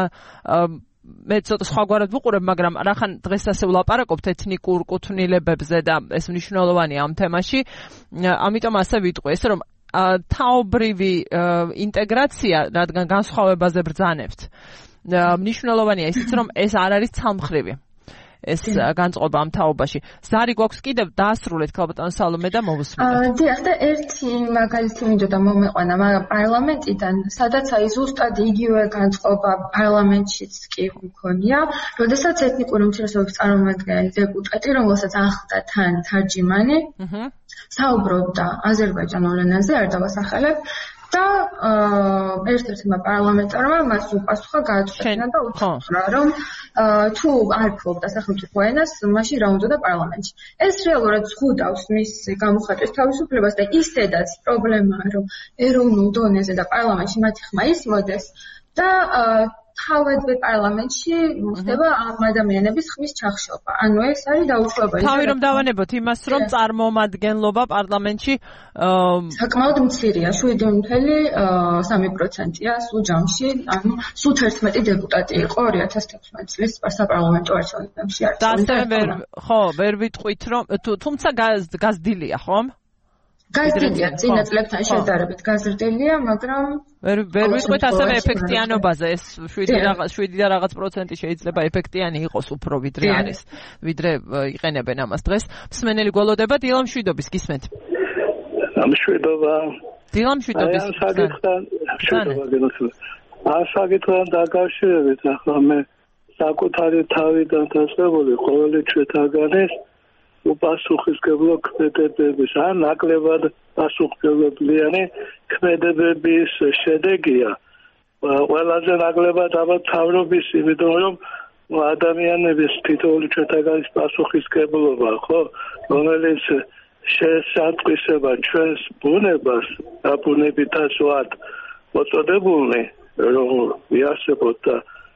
Speaker 1: მე ცოტა სხვაგვარად ვუყურებ, მაგრამ რახან დღეს ასე ვლაპარაკობთ ეთნიკურ კუთვნილებებზე და ეს მნიშვნელოვანია ამ თემაში, ამიტომ ასე ვიტყვი, ესე რომ თაობრივი ინტეგრაცია, რადგან განსხვავებაზე ბრძანებთ, მნიშვნელოვანია ისიც, რომ ეს არ არის ცალმხრივი. ეს განწყობა ამ თაობაში. ზარი გვაქვს კიდევ დაასრულეთ ქალბატონ სალომე და მოვუსმინოთ.
Speaker 2: დიახ, და ერთი მაგალითი მინდოდა მომეყვანა, მაგრამ პარლამენტიდან, სადაც აი ზუსტად იგივე განწყობა პარლამენტშიც კი მქონია, როდესაც ეთნიკური უმცირესობების წარმომადგენელი დეპუტატი, რომელსაც ახლდა თან თარჯიმანი, საუბრობდა აზერბაიჯანულ ენაზე, არ დავასახელებ, და ერთ-ერთმა პარლამენტარმა მას უპასუხა გააჩვენა და უთხრა, რომ თუ არ ფლობდა სახელმწიფო ენას, მაშინ რა უნდოდა პარლამენტში. ეს რეალურად ზღუდავს მის გამოხატვის თავისუფლებას და ისედაც პრობლემაა, რომ ეროვნულ დონეზე და პარლამენტში მათი ხმა ისმოდეს და თავადვე პარლამენტში ხდება ამ ადამიანების ხმის ჩახშობა. ანუ ეს არის დაუშვებელი.
Speaker 1: თავი რომ დავანებოთ იმას, რომ წარმომადგენლობა პარლამენტში
Speaker 2: საკმაოდ მცირეა, შვიდი ნული სამი პროცენტია სულ ჯამში, ანუ სულ თერთმეტი დეპუტატი იყო ორი ათას თექვსმეტი წლის საპარლამენტო არჩევნებში.
Speaker 1: და ასევე ვერ ხო, ვერ ვიტყვით, რომ თუმცა გაზრდილია, ხომ?
Speaker 2: გაზრდილია, წინა წლებთან შედარებით გაზრდილია, მაგრამ
Speaker 1: ვერ ვერ ვიტყვით ასევე ეფექტიანობაზე, ეს შვიდი რაღაც შვიდი და რაღაც პროცენტი შეიძლება ეფექტიანი იყოს უფრო ვიდრე არის, ვიდრე იყენებენ ამას დღეს. მსმენელი გველოდება დილა მშვიდობის, გისმენთ.
Speaker 5: მშვიდობა.
Speaker 1: დილა მშვიდობის.
Speaker 5: ამ საკითხთან დაკავშირებით ახლა მე საკუთარი თავიდან დასწრებული ყოველი ჩვენთაგანის უპასუხისმგებლო ქმედებების ან ნაკლებად პასუხისმგებლიანი ქმედებების შედეგია. ყველაზე ნაკლებად ალბათ თავრობის, იმიტომ რომ ადამიანების თითოეული ჩვენთაგანის პასუხისმგებლობა, ხო, რომელიც შესატყვისება ჩვენს ბუნებას და ბუნებითაც ვართ მოწოდებულნი, რომ ვიარსებოთ და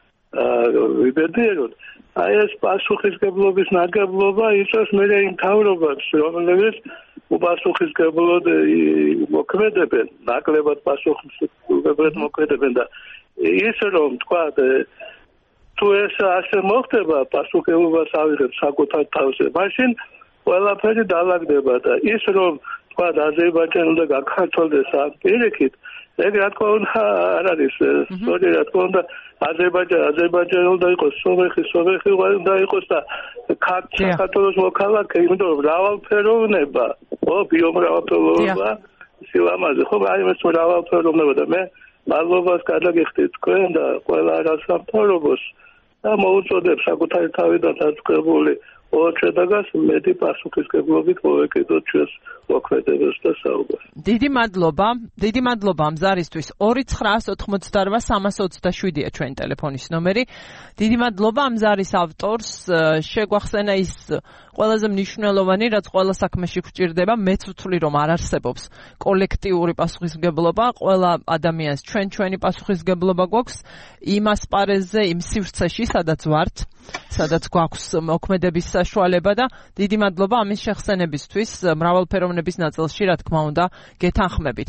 Speaker 5: ვიბედიეროთ. აი ეს პასუხისგებლობის ნაგებლობა იწვევს მერე იმ მთავრობას, რომლებიც უპასუხისგებლოდ მოქმედებენ, ნაკლებად პასუხისგებლად მოქმედებენ და ის რომ თქვა თუ ეს ასე მოხდება, პასუხისგებლობას ავიღებ საკუთარ თავზე, მაშინ ყველაფერი დაალაგდება და ის რომ თქვა აზერბაიჯანი უნდა გაქართულდეს ამ პირიქით, ეგ რა თქმა უნდა არ არის სწორი, რა თქმა უნდა აზერბაიჯანი აზერბაიჯანი უნდა იყოს, სომეხი სომეხი უნდა იყოს და საქართველოს მოქალაქე, იმიტომ რომ მრავალფეროვნება, ხო, ბიომრავალფეროვნება სილამაზე, ხო, აი ეს მრავალფეროვნება და მე მადლობას გადაგიხდით თქვენ და ყველა არასამთავრობოს და მოუწოდებ საკუთარი თავიდან დაწყებული ოჩედაგას მეტი პასუხისგებლობით მოვეკიდოთ ჩვენს მოქმედებას და საუბარს.
Speaker 1: დიდი მადლობა, დიდი მადლობა ამ ზარისთვის. ორი ცხრაას ოთხმოცდარვა სამას ოცდაშვიდია ჩვენი ტელეფონის ნომერი. დიდი მადლობა ამ ზარის ავტორს. შეგვახსენა ის ყველაზე მნიშვნელოვანი, რაც ყველა საქმეში გვჭირდება, მეც ვთვლი რომ არ არსებობს კოლექტიური პასუხისმგებლობა, ყველა ადამიანს ჩვენ ჩვენი პასუხისმგებლობა გვაქვს იმ ასპარეზზე, იმ სივრცეში, სადაც ვართ, სადაც გვაქვს მოქმედების საშუალება და დიდი მადლობა ამის შეხსენებისთვის მრავალფეროვნების ნაწილში, რა თქმა უნდა, გეთანხმებით.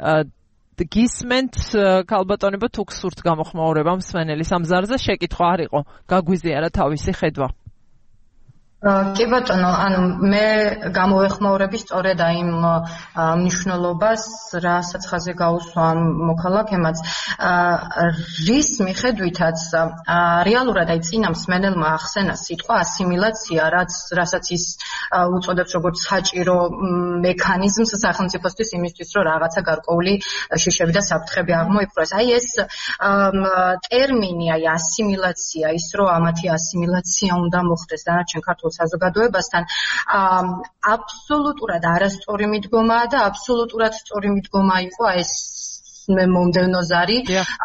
Speaker 1: გისმენთ ქალბატონებო, თუ გსურთ გამოხმაურება მსმენელის ამ ზარზე, შეკითხვა არ იყო, გაგვიზიარა თავისი ხედვა.
Speaker 2: კი ბატონო, ანუ მე გამოვეხმაურები სწორედ აი იმ მნიშვნელობას, რასაც ხაზე გაუსვა ამ მოქალაქემაც, რის მიხედვითაც რეალურად აი წინა მსმენელმა ახსენა სიტყვა ასიმილაცია, რაც რასაც ის უწოდებს როგორც საჭირო მექანიზმს სახელმწიფოსთვის იმისთვის, რომ რაღაცა გარკვეული შიშები და საფრთხები აღმოიფროს. აი ეს ტერმინი, აი ასიმილაცია, ის რომ ამათი ასიმილაცია უნდა მოხდეს დანარჩენ ქართულ საზოგადოებასთან, აბსოლუტურად არასწორი მიდგომაა და აბსოლუტურად სწორი მიდგომა იყო ეს მე მომდევნო ზარი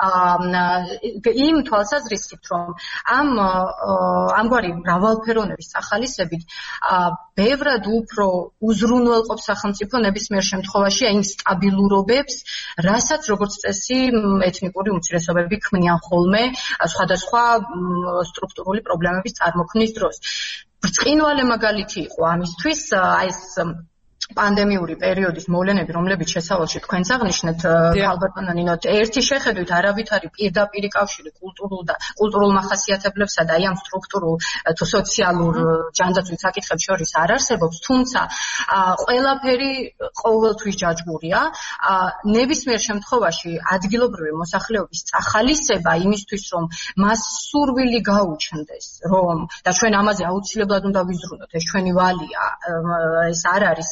Speaker 2: იმ თვალსაზრისით, რომ ამ ამგვარი მრავალფეროვნების სახალისებით ბევრად უფრო უზრუნველყოფს სახელმწიფო ნებისმიერ შემთხვევაში იმ სტაბილურობებს, რასაც როგორც წესი ეთნიკური უმცირესობები ქმნიან ხოლმე სხვადასხვა სტრუქტურული პრობლემების წარმოქმნის დროს. ბრწყინვალე მაგალითი იყო ამისთვის აი ეს პანდემიური პერიოდის მოვლენები, რომლებიც შესავალში თქვენს აღნიშნეთ, ქალბატონო ნინო, ერთი შეხედვით არავითარი პირდაპირი კავშირი კულტურულ და კულტურულ მახასიათებლებსა და აი ამ სტრუქტურულ თუ სოციალურ ჯანდაცვის საკითხებს შორის არ არსებობს, თუმცა ყველაფერი ყოველთვის ჯაჭვურია. ნებისმიერ შემთხვევაში ადგილობრივი მოსახლეობის წახალისება იმისთვის, რომ მას სურვილი გაუჩნდეს, რომ და ჩვენ ამაზე აუცილებლად უნდა ვიზრუნოთ, ეს ჩვენი ვალია, ეს არ არის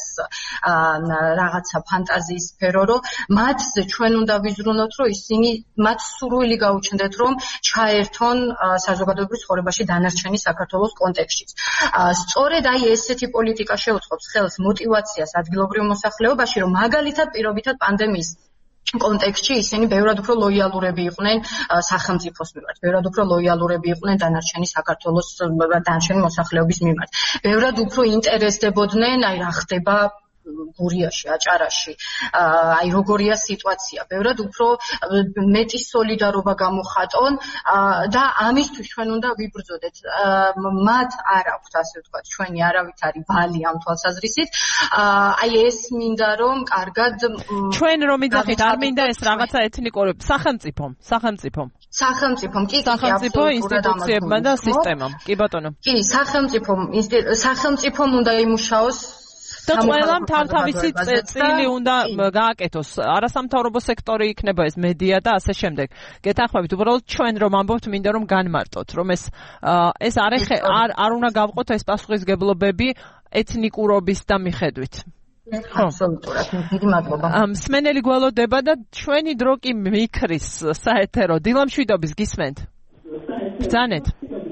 Speaker 2: რაღაცა ფანტაზიის სფერო, რომ მათზე ჩვენ უნდა ვიზრუნოთ, რომ ისინი მათ სურვილი გაუჩნდეთ, რომ ჩაერთონ საზოგადოებრივ ცხოვრებაში დანარჩენი საქართველოს კონტექსტშიც. სწორედ აი ესეთი პოლიტიკა შეუწყობს ხელს мотивაციას ადგილობრივ მოსახლეობაში, რომ მაგალითად პირობითად პანდემიის კონტექსტში ისინი ბევრად უფრო ლოიალურები იყვნენ სახელმწიფოს მიმართ, ბევრად უფრო ლოიალურები იყვნენ დანარჩენი საქართველოს დანარჩენი მოსახლეობის მიმართ. ბევრად უფრო ინტერესდებოდნენ, აი რა ხდება გურიაში, აჭარაში, აი როგორია სიტუაცია. ბევრად უფრო მეტი სოლიდარობა გამოხატონ და ამისთვის ჩვენ უნდა ვიბრძოდეთ. მათ არ აქვთ, ასე ვთქვათ, ჩვენი არავითარი ბალი ამ თვალსაზრისით. აი ეს მინდა რომ კარგად
Speaker 1: ჩვენ რომ იძახით, არ მინდა ეს რაღაცა ეთნიკური სახელმწიფომ, სახელმწიფომ.
Speaker 2: სახელმწიფომ, კი,
Speaker 1: სახელმწიფო ინსტიტუციებმა და სისტემამ. კი ბატონო.
Speaker 2: კი, სახელმწიფომ, სახელმწიფომ უნდა იმუშაოს
Speaker 1: და ყველამ თავთავისი წილი უნდა გააკეთოს. არასამთავრობო სექტორი იქნება ეს მედია და ასე შემდეგ. გეთანხმებით, უბრალოდ ჩვენ რომ ამბობთ, მინდა რომ განმარტოთ, რომ ეს ეს არ არ არ უნდა გავყოთ ეს პასუხისგებლობები ეთნიკურობის და მიხედვით.
Speaker 2: აბსოლუტურად, დიდი მადლობა.
Speaker 1: მსმენელი გველოდება და ჩვენი დრო კი მიქრის საეთერო. დილამშვიდობის გისმენთ? ბრძანეთ.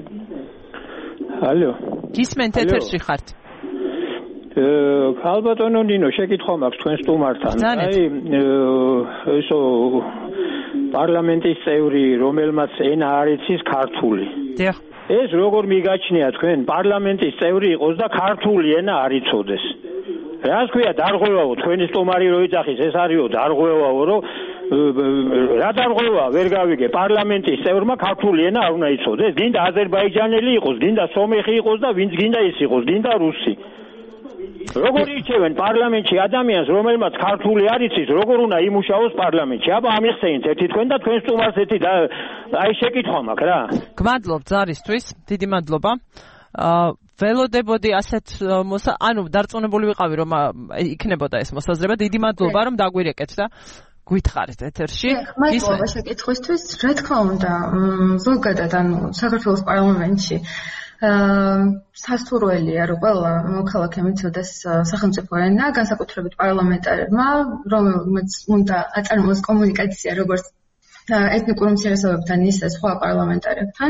Speaker 4: ალო.
Speaker 1: გისმენთ, ეთერში ხართ.
Speaker 4: ქალბატონო ნინო, შეკითხვა მაქვს თქვენ სტუმართან. აი ესო პარლამენტის წევრი, რომელმაც ენა არ იცის ქართული.
Speaker 1: დიახ.
Speaker 4: ეს როგორ მიგაჩნია თქვენ პარლამენტის წევრი იყოს და ქართული ენა არ იცოდეს?
Speaker 6: რას ქვია დარღვევაო თქვენი სტომარი რო იწახის ეს არისო დარღვევაო რომ რა დარღვევა ვერ გავიგე პარლამენტის წევრმა ქართული ენა არ უნდა იცოდეს გინდა აზერბაიჯანელი იყოს გინდა სომეხი იყოს და ვინც გინდა ის იყოს გინდა რუსი როგორ ირჩევენ პარლამენტში ადამიანს რომელმაც ქართული არ იცის როგორ უნდა იმუშაოს პარლამენტში აბა ამიხსენით ერთი თქვენ და თქვენ სტუმარს ერთი და აი შეკითხვა მაქვს რა
Speaker 1: გმადლობ ზარისთვის დიდი მადლობა აა ველოდებოდი ასეთ ანუ დარწმუნებული ვიყავი რომ იქნებოდა ეს მოსაზრება დიდი მადლობა რომ დაგვირეკეთ და გითხარით ეთერში
Speaker 2: მადლობა შეკითხვისთვის რა თქმა უნდა ზოგადად ანუ საქართველოს პარლამენტში სასურველია რომ ყველა მოქალაქემ იცოდეს სახელმწიფო ენა განსაკუთრებით პარლამენტარებმა რომელმაც უნდა აწარმოოს კომუნიკაცია როგორც ეთნიკურ უმცირესობებთან ისე სხვა პარლამენტარებთან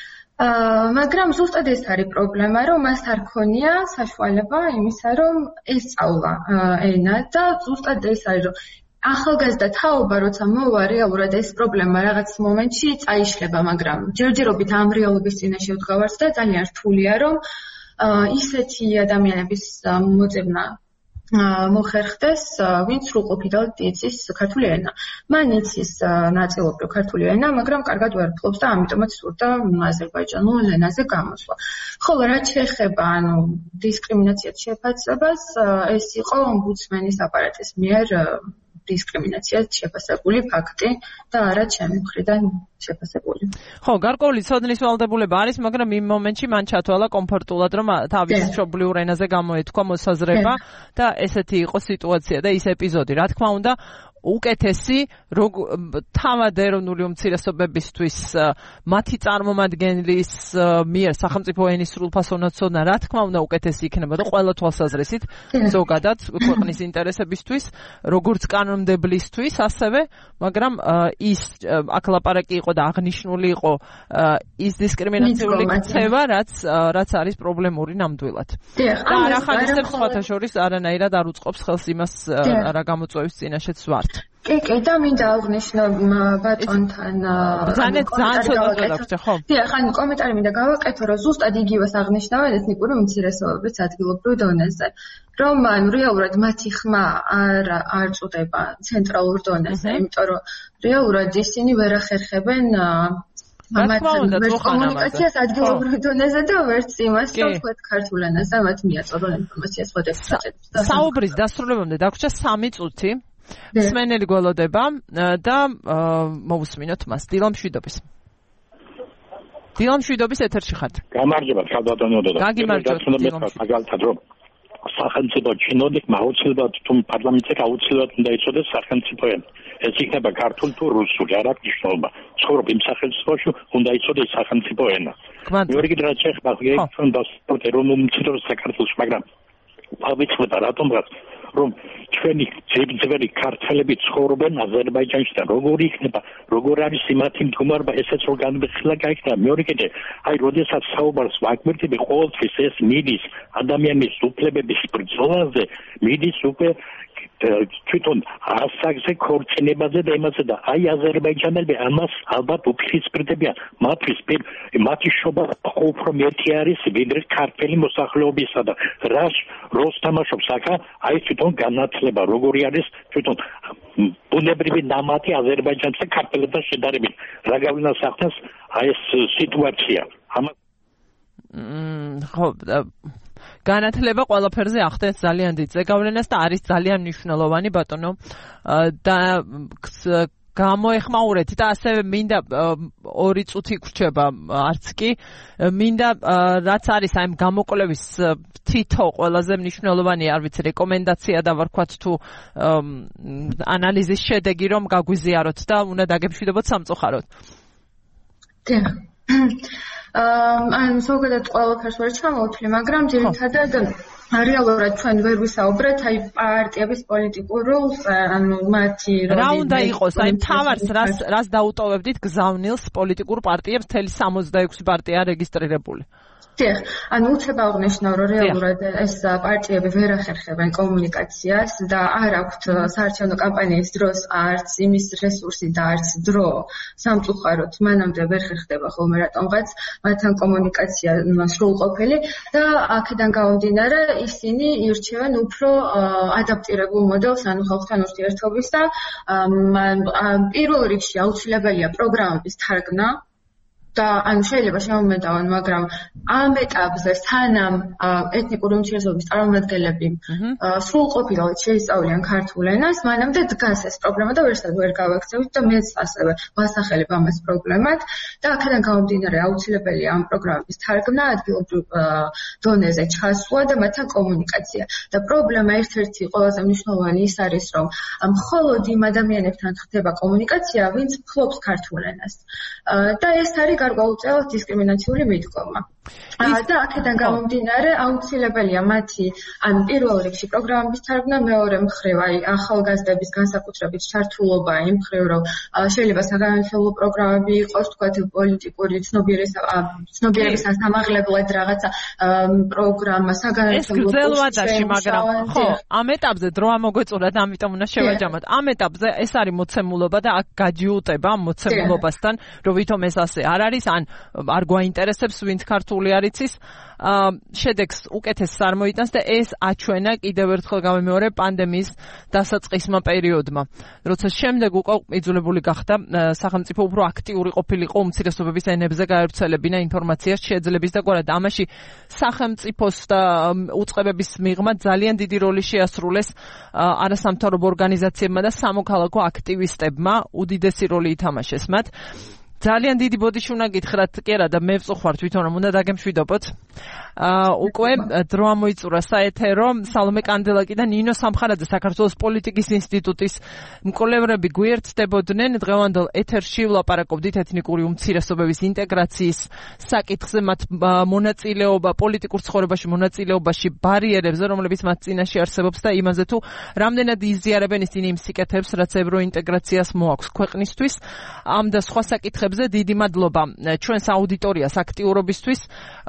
Speaker 2: მაგრამ ზუსტად ეს არის პრობლემა რომ მას არ ქონია საშუალება იმისა რომ ესწავლა ენა და ზუსტად ეს არის რომ ახალგაზრდა თაობა როცა მოვა რეალურად ეს პრობლემა რაღაც მომენტში წაიშლება მაგრამ ჯერჯერობით ამ რეალობის წინაშე ვდგავართ და ძალიან რთულია რომ ისეთი ადამიანების მოწევნა მოხერხდეს ვინც სრულყოფილად იცის ქართული ენა მან იცის ნაწილობრივ ქართული ენა მაგრამ კარგად ვერ ფლობს და ამიტომაც სურდა აზერბაიჯანულ ენაზე გამოსვლა ხოლო რაც შეეხება ანუ დისკრიმინაციად შეფასებას ეს იყო ომბუდსმენის აპარატის მიერ დისკრიმინაციად შეფასებული ფაქტი და არა ჩემი მხრიდან შეფასებული.
Speaker 1: ხო, გარკვეული ცოდნის ვალდებულება არის, მაგრამ იმ მომენტში მან ჩათვალა კომფორტულად, რომ თავის მშობლიურ ენაზე გამოეთქვა მოსაზრება და ესეთი იყო სიტუაცია და ის ეპიზოდი. რა თქმა უნდა, უკეთესი თავად ეროვნული უმცირესობებისთვის მათი წარმომადგენლის მიერ სახელმწიფო ენის სრულფასოვნაცოდნა რა თქმა უნდა უკეთესი იქნებოდა ყველა თვალსაზრისით ზოგადად ქვეყნის ინტერესებისთვის როგორც კანონმდებლისთვის ასევე მაგრამ ის აქ ლაპარაკი იყო და აღნიშნული იყო ის დისკრიმინაციული ქცევა რაც რაც არის პრობლემური ნამდვილად და არა ხანისებს სხვათა შორის არანაირად არ უწყობს ხელს იმას რა გამოწვევის წინაშეც ვართ
Speaker 2: კი, კი, და მინდა აღნიშნო ბატონთან
Speaker 1: ძალიან ძალიან ცოტა დაგვჭა, ხო?
Speaker 2: დიახ, ანუ კომენტარი მინდა გავაკეთო, რომ ზუსტად იგივეს აღნიშნავენ ეთნიკური უმცირესობების ადგილობრივ დონეზე. რომ ანუ რეალურად მათი ხმა არ არ წუდება ცენტრალურ დონეზე, იმიტომ რომ რეალურად ისინი ვერ ახერხებენ კომუნიკაციას ადგილობრივ დონეზე და ვერც იმას, რომ თქვათ ქართულ ენაზე მათ მიაწოდონ ინფორმაციას ხოდებს.
Speaker 1: საუბრის დასრულებამდე დაგვჭა სამი წუთი. სმენელი გველოდება და მოვუსმინოთ მას დილა მშვიდობის. დილა მშვიდობის ეთერში ხართ.
Speaker 6: გამარჯობა, ხალხადანოდა.
Speaker 1: გაგიმარჯვებათ.
Speaker 6: მაგალითად რომ სახელმწიფო ჩინოდიკმა აუცილებლად თუ პარლამენტზე აუცილებლად უნდა იცოდეს სახელმწიფო ენა. ეს იქნება ქართული თუ რუსული, არ აქვს მნიშვნელობა. ცხოვრობ იმ სახელმწიფოში უნდა იცოდეს სახელმწიფო ენა. მეორე კიდევ რაც შეეხება გექცონ და ეროვნულ უმცირესობებს საქართველოს, მაგრამ ავიცვლა რატომღაც რომ ჩვენი ძებძველი ქართველები ცხოვრობენ აზერბაიჯანში და როგორ იქნება, როგორ არის იმათი მდგომარეობა, ესეც რომ განვიხილა გაიქნა. მეორე კიდევ, აი, როდესაც საუბარს ვაგვირთები, ყოველთვის ეს მიდის ადამიანის უფლებების ბრძოლაზე, მიდის უკვე თვითონ ასაკზე ქორწინებაზე და იმაზე და აი აზერბაიჯანელები ამას ალბათ უფლისპირდებიან. მათთვის მათი შობა უფრო მეტი არის ვიდრე ქართული მოსახლეობისა და რას როლს თამაშობს აქა აი თვითონ განათლება როგორი არის თვითონ ბუნებრივი ნამატი აზერბაიჯანსა ქართველებთან შედარებით რა გავლენას ახდენს აი ეს სიტუაცია ამას
Speaker 1: ხო განათლება ყველაფერზე ახდენს ძალიან დიდ ზეგავლენას და არის ძალიან მნიშვნელოვანი ბატონო და გამოეხმაურეთ და ასევე მინდა ორი წუთი გრჩება არც კი მინდა რაც არის აი გამოკვლევის თითო ყველაზე მნიშვნელოვანი არ ვიცი რეკომენდაცია და ვარქვათ თუ ანალიზის შედეგი რომ გაგვიზიაროთ და უნდა დაგემშვიდობოთ სამწუხაროდ
Speaker 2: ან ზოგადად ყველაფერს ვერ ჩამოვთვლი, მაგრამ ძირითადად რეალურად ჩვენ ვერ ვისაუბრეთ აი პარტიების პოლიტიკურ როლს, ანუ მათი
Speaker 1: როლი. რა უნდა იყოს? აი თავარს რას რას დაუტოვებდით გზავნილს პოლიტიკურ პარტიებს მთელი სამოცდაექვსი პარტია რეგისტრირებული?
Speaker 2: დიახ, ანუ უცებ აღნიშნავ, რომ რეალურად ეს პარტიები ვერ ახერხებენ კომუნიკაციას და არ აქვთ საარჩევნო კამპანიის დროს არც იმის რესურსი და არც დრო სამწუხაროდ მანამდე ვერ ხერხდება ხოლმე რატომღაც მათთან კომუნიკაცია სრულყოფილი და აქედან გამომდინარე ისინი ირჩევენ უფრო ადაპტირებულ მოდელს, ანუ ხალხთან ურთიერთობის და პირველ რიგში აუცილებელია პროგრამების თარგმნა და ანუ შეიძლება შემომედავონ, მაგრამ ამ ეტაპზე სანამ ეთნიკური უმცირესობის წარმომადგენლები სრულყოფილად შეისწავლიან ქართულ ენას, მანამდე დგას ეს პრობლემა და ვერცად ვერ გავაქცევთ და მეც ასევე ვასახელებ ამას პრობლემად და აქედან გამომდინარე აუცილებელია ამ პროგრამების თარგმნა, ადგილობრივ დონეზე ჩასვლა და მათთან კომუნიკაცია. და პრობლემა ერთ-ერთი ყველაზე მნიშვნელოვანი ის არის, რომ მხოლოდ იმ ადამიანებთან ხდება კომუნიკაცია, ვინც ფლობს ქართულ ენას. და ეს არის გარკვეულწილად დისკრიმინაციული მიდგომა. და აქედან გამომდინარე აუცილებელია მათი ან პირველ რიგში პროგრამების თარგმნა, მეორე მხრივ აი ახალგაზრდების განსაკუთრებით ჩართულობა იმ მხრივ, რომ შეიძლება საგანმანათლებლო პროგრამები იყოს, თქვათ პოლიტიკური ცნობიერების ან სამაღლებლად რაღაცა პროგრამა საგანმანათლებლო
Speaker 1: გრძელვადაში, მაგრამ ხო, ამ ეტაპზე დრო ამოგვეწურათ, ამიტომ უნდა შევაჯამოთ. ამ ეტაპზე ეს არის მოცემულობა და აქ გაჯიუტება მოცემულობასთან, რომ ვითომ ეს ასე არ არის, ან არ გვაინტერესებს ვინც ქართული არ იცის, შედეგს უკეთესს არ მოიტანს და ეს აჩვენა კიდევ ერთხელ გამემეორე პანდემიის დასაწყისმა პერიოდმა. როცა შემდეგ უკვე იძულებული გახდა სახელმწიფო უფრო აქტიური ყოფილიყო უმცირესობების ენებზე გაევრცელებინა ინფორმაციას შეძლების და გვარად ამაში სახელმწიფოს და უწყებების მიღმა ძალიან დიდი როლი შეასრულეს არასამთავრობო ორგანიზაციებმა და სამოქალაქო აქტივისტებმა უდიდესი როლი ითამაშეს მათ. ძალიან დიდი ბოდიში უნდა გითხრათ, კი არა და მე ვწუხართ თვითონ რომ უნდა დაგემშვიდობოთ. აა უკვე დრო ამოიწურა საეთერო სალომე კანდელაკი და ნინო სამხარაძე საქართველოს პოლიტიკის ინსტიტუტის მკვლევრები გვერდდებოდნენ. დღევანდელ ეთერში ვლაპარაკობდით ეთნიკური უმცირესობების ინტეგრაციის საკითხზე, მათ მონაწილეობა პოლიტიკურ ცხოვრებაში, მონაწილეობაში ბარიერებზე, რომლებიც მათ წინაშე არსებობს და იმაზე თუ რამდენად იზიარებენ ისინი იმ სიკეთებს, რაც ევროინტეგრაციას მოაქვს ქვეყნისთვის. ამ და სხვა საკითხებზე დიდი მადლობა ჩვენს აუდიტორიას აქტიურობისთვის.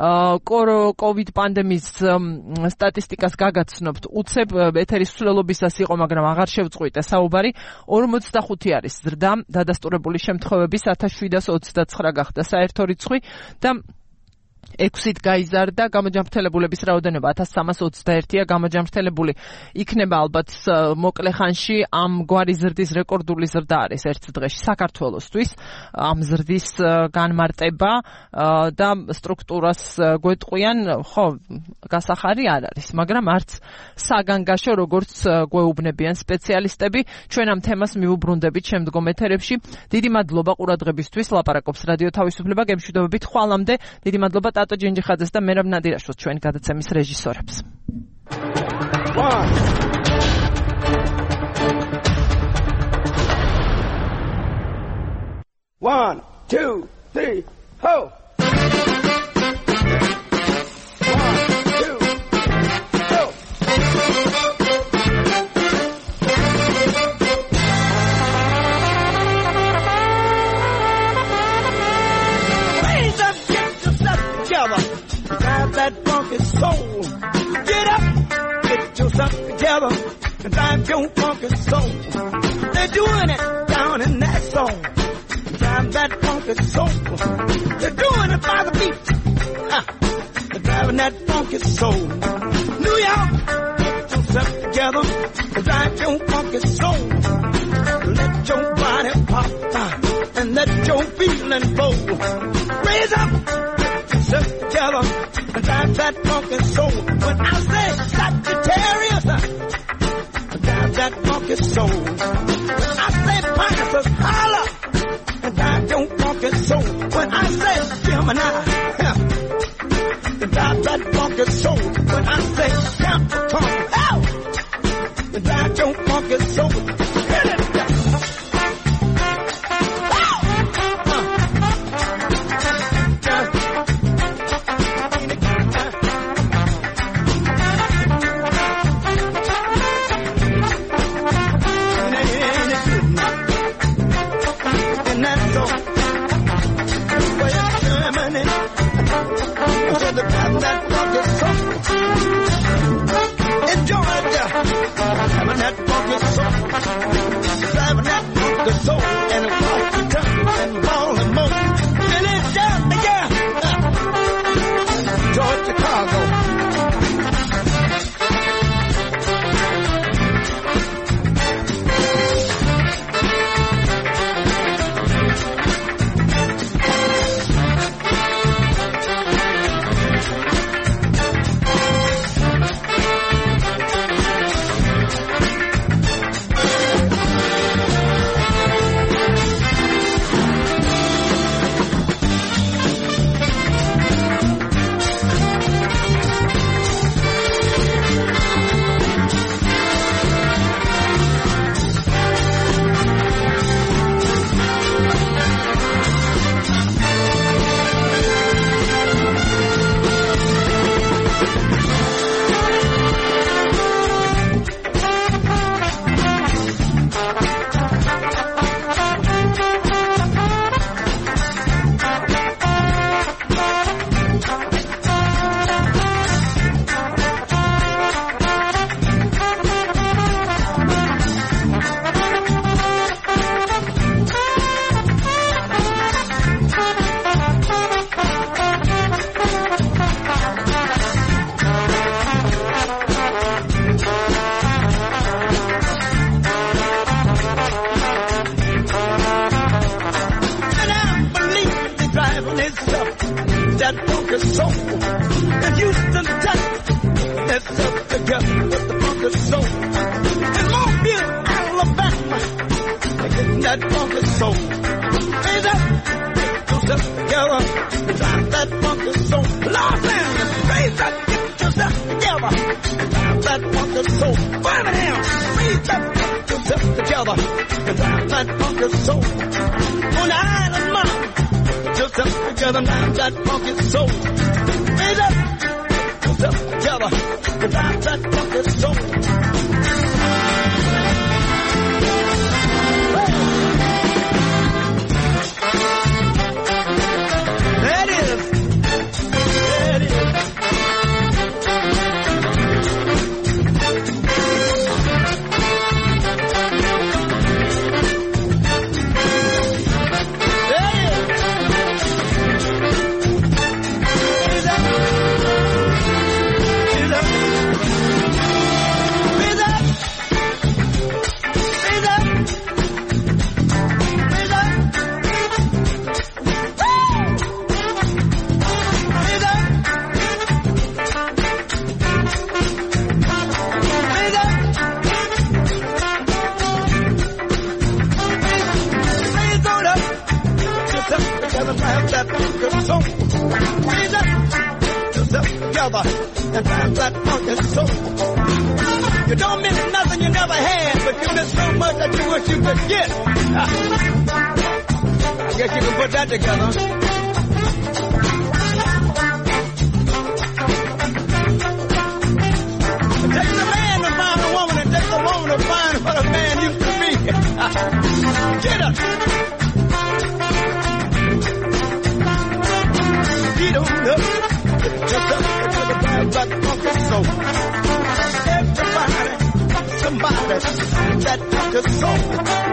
Speaker 1: კოვიდ პანდემიის სტატისტიკას გაგაცნობთ. უცებ ეთერის ცვლილობისას იყო, მაგრამ აღარ შევწყვიტე საუბარი. ორმოცდახუთი არის ზრდა, დადასტურებული შემთხვევების ათას შვიდას ოცდაცხრა გახდა საერთო რიცხვი და ექვსით გაიზარდა გამოჯანმრთელებულების რაოდენობა ათას სამას ოცდაერთია გამოჯანმრთელებული. იქნება ალბათ მოკლე ხანში ამ გვარი ზრდის რეკორდული ზრდა არის ერთ დღეში საქართველოსთვის. ამ ზრდის განმარტება და სტრუქტურას გვეტყვიან, ხო, გასახარი არ არის, მაგრამ არც საგანგაშო, როგორც გვეუბნებიან სპეციალისტები. ჩვენ ამ თემას მივუბრუნდებით შემდგომ ეთერებში. დიდი მადლობა ყურადღებისთვის. ლაპარაკობს რადიო თავისუფლება. გემშვიდობებით ხვალამდე. დიდი მადლობა ტატო ჯინჯიხაძეს და მერაბ ნადირაშვილს, ჩვენ გადაცემის რეჟისორებს.
Speaker 7: One, two, three, ho! That funky soul. Get up, get yourself together, and drive your funky soul. They're doing it down in that song. Drive that funky soul. They're doing it by the beat. Ha. They're driving that funky soul. New York, get yourself together, and drive your funky soul. Let your body pop uh, and let your feeling flow. Raise up, get yourself together. And drive that funky soul. When I say Sagittarius, drive that funky soul. When I say Pisces, holla, and drive your funky soul. When I say Gemini, drive that funky soul. When I say Capricorn, oh, drive your funky soul. Hit it, the itself, that funky soul. In Houston, Texas, itself together with the funky soul. In Mobile, Alabama, they get that funky soul. Raise up, get yourself together, drive that funky soul. Los Angeles, raise up, get yourself together, drive that funky soul. Birmingham, raise up, get yourself together, drive that funky soul. On the island, mom, yourself together, drive that funky soul. Raise up, get yourself together, drive that funky soul. And drive that funky soul. You don't miss nothing you never had, but you miss so much that you wish you could get. I guess you can put that together. It takes a man to find a woman, it takes a woman to find what a man used to be. Get up. Get on up. Just up to the bad that funky soul. Everybody, somebody, that funky soul.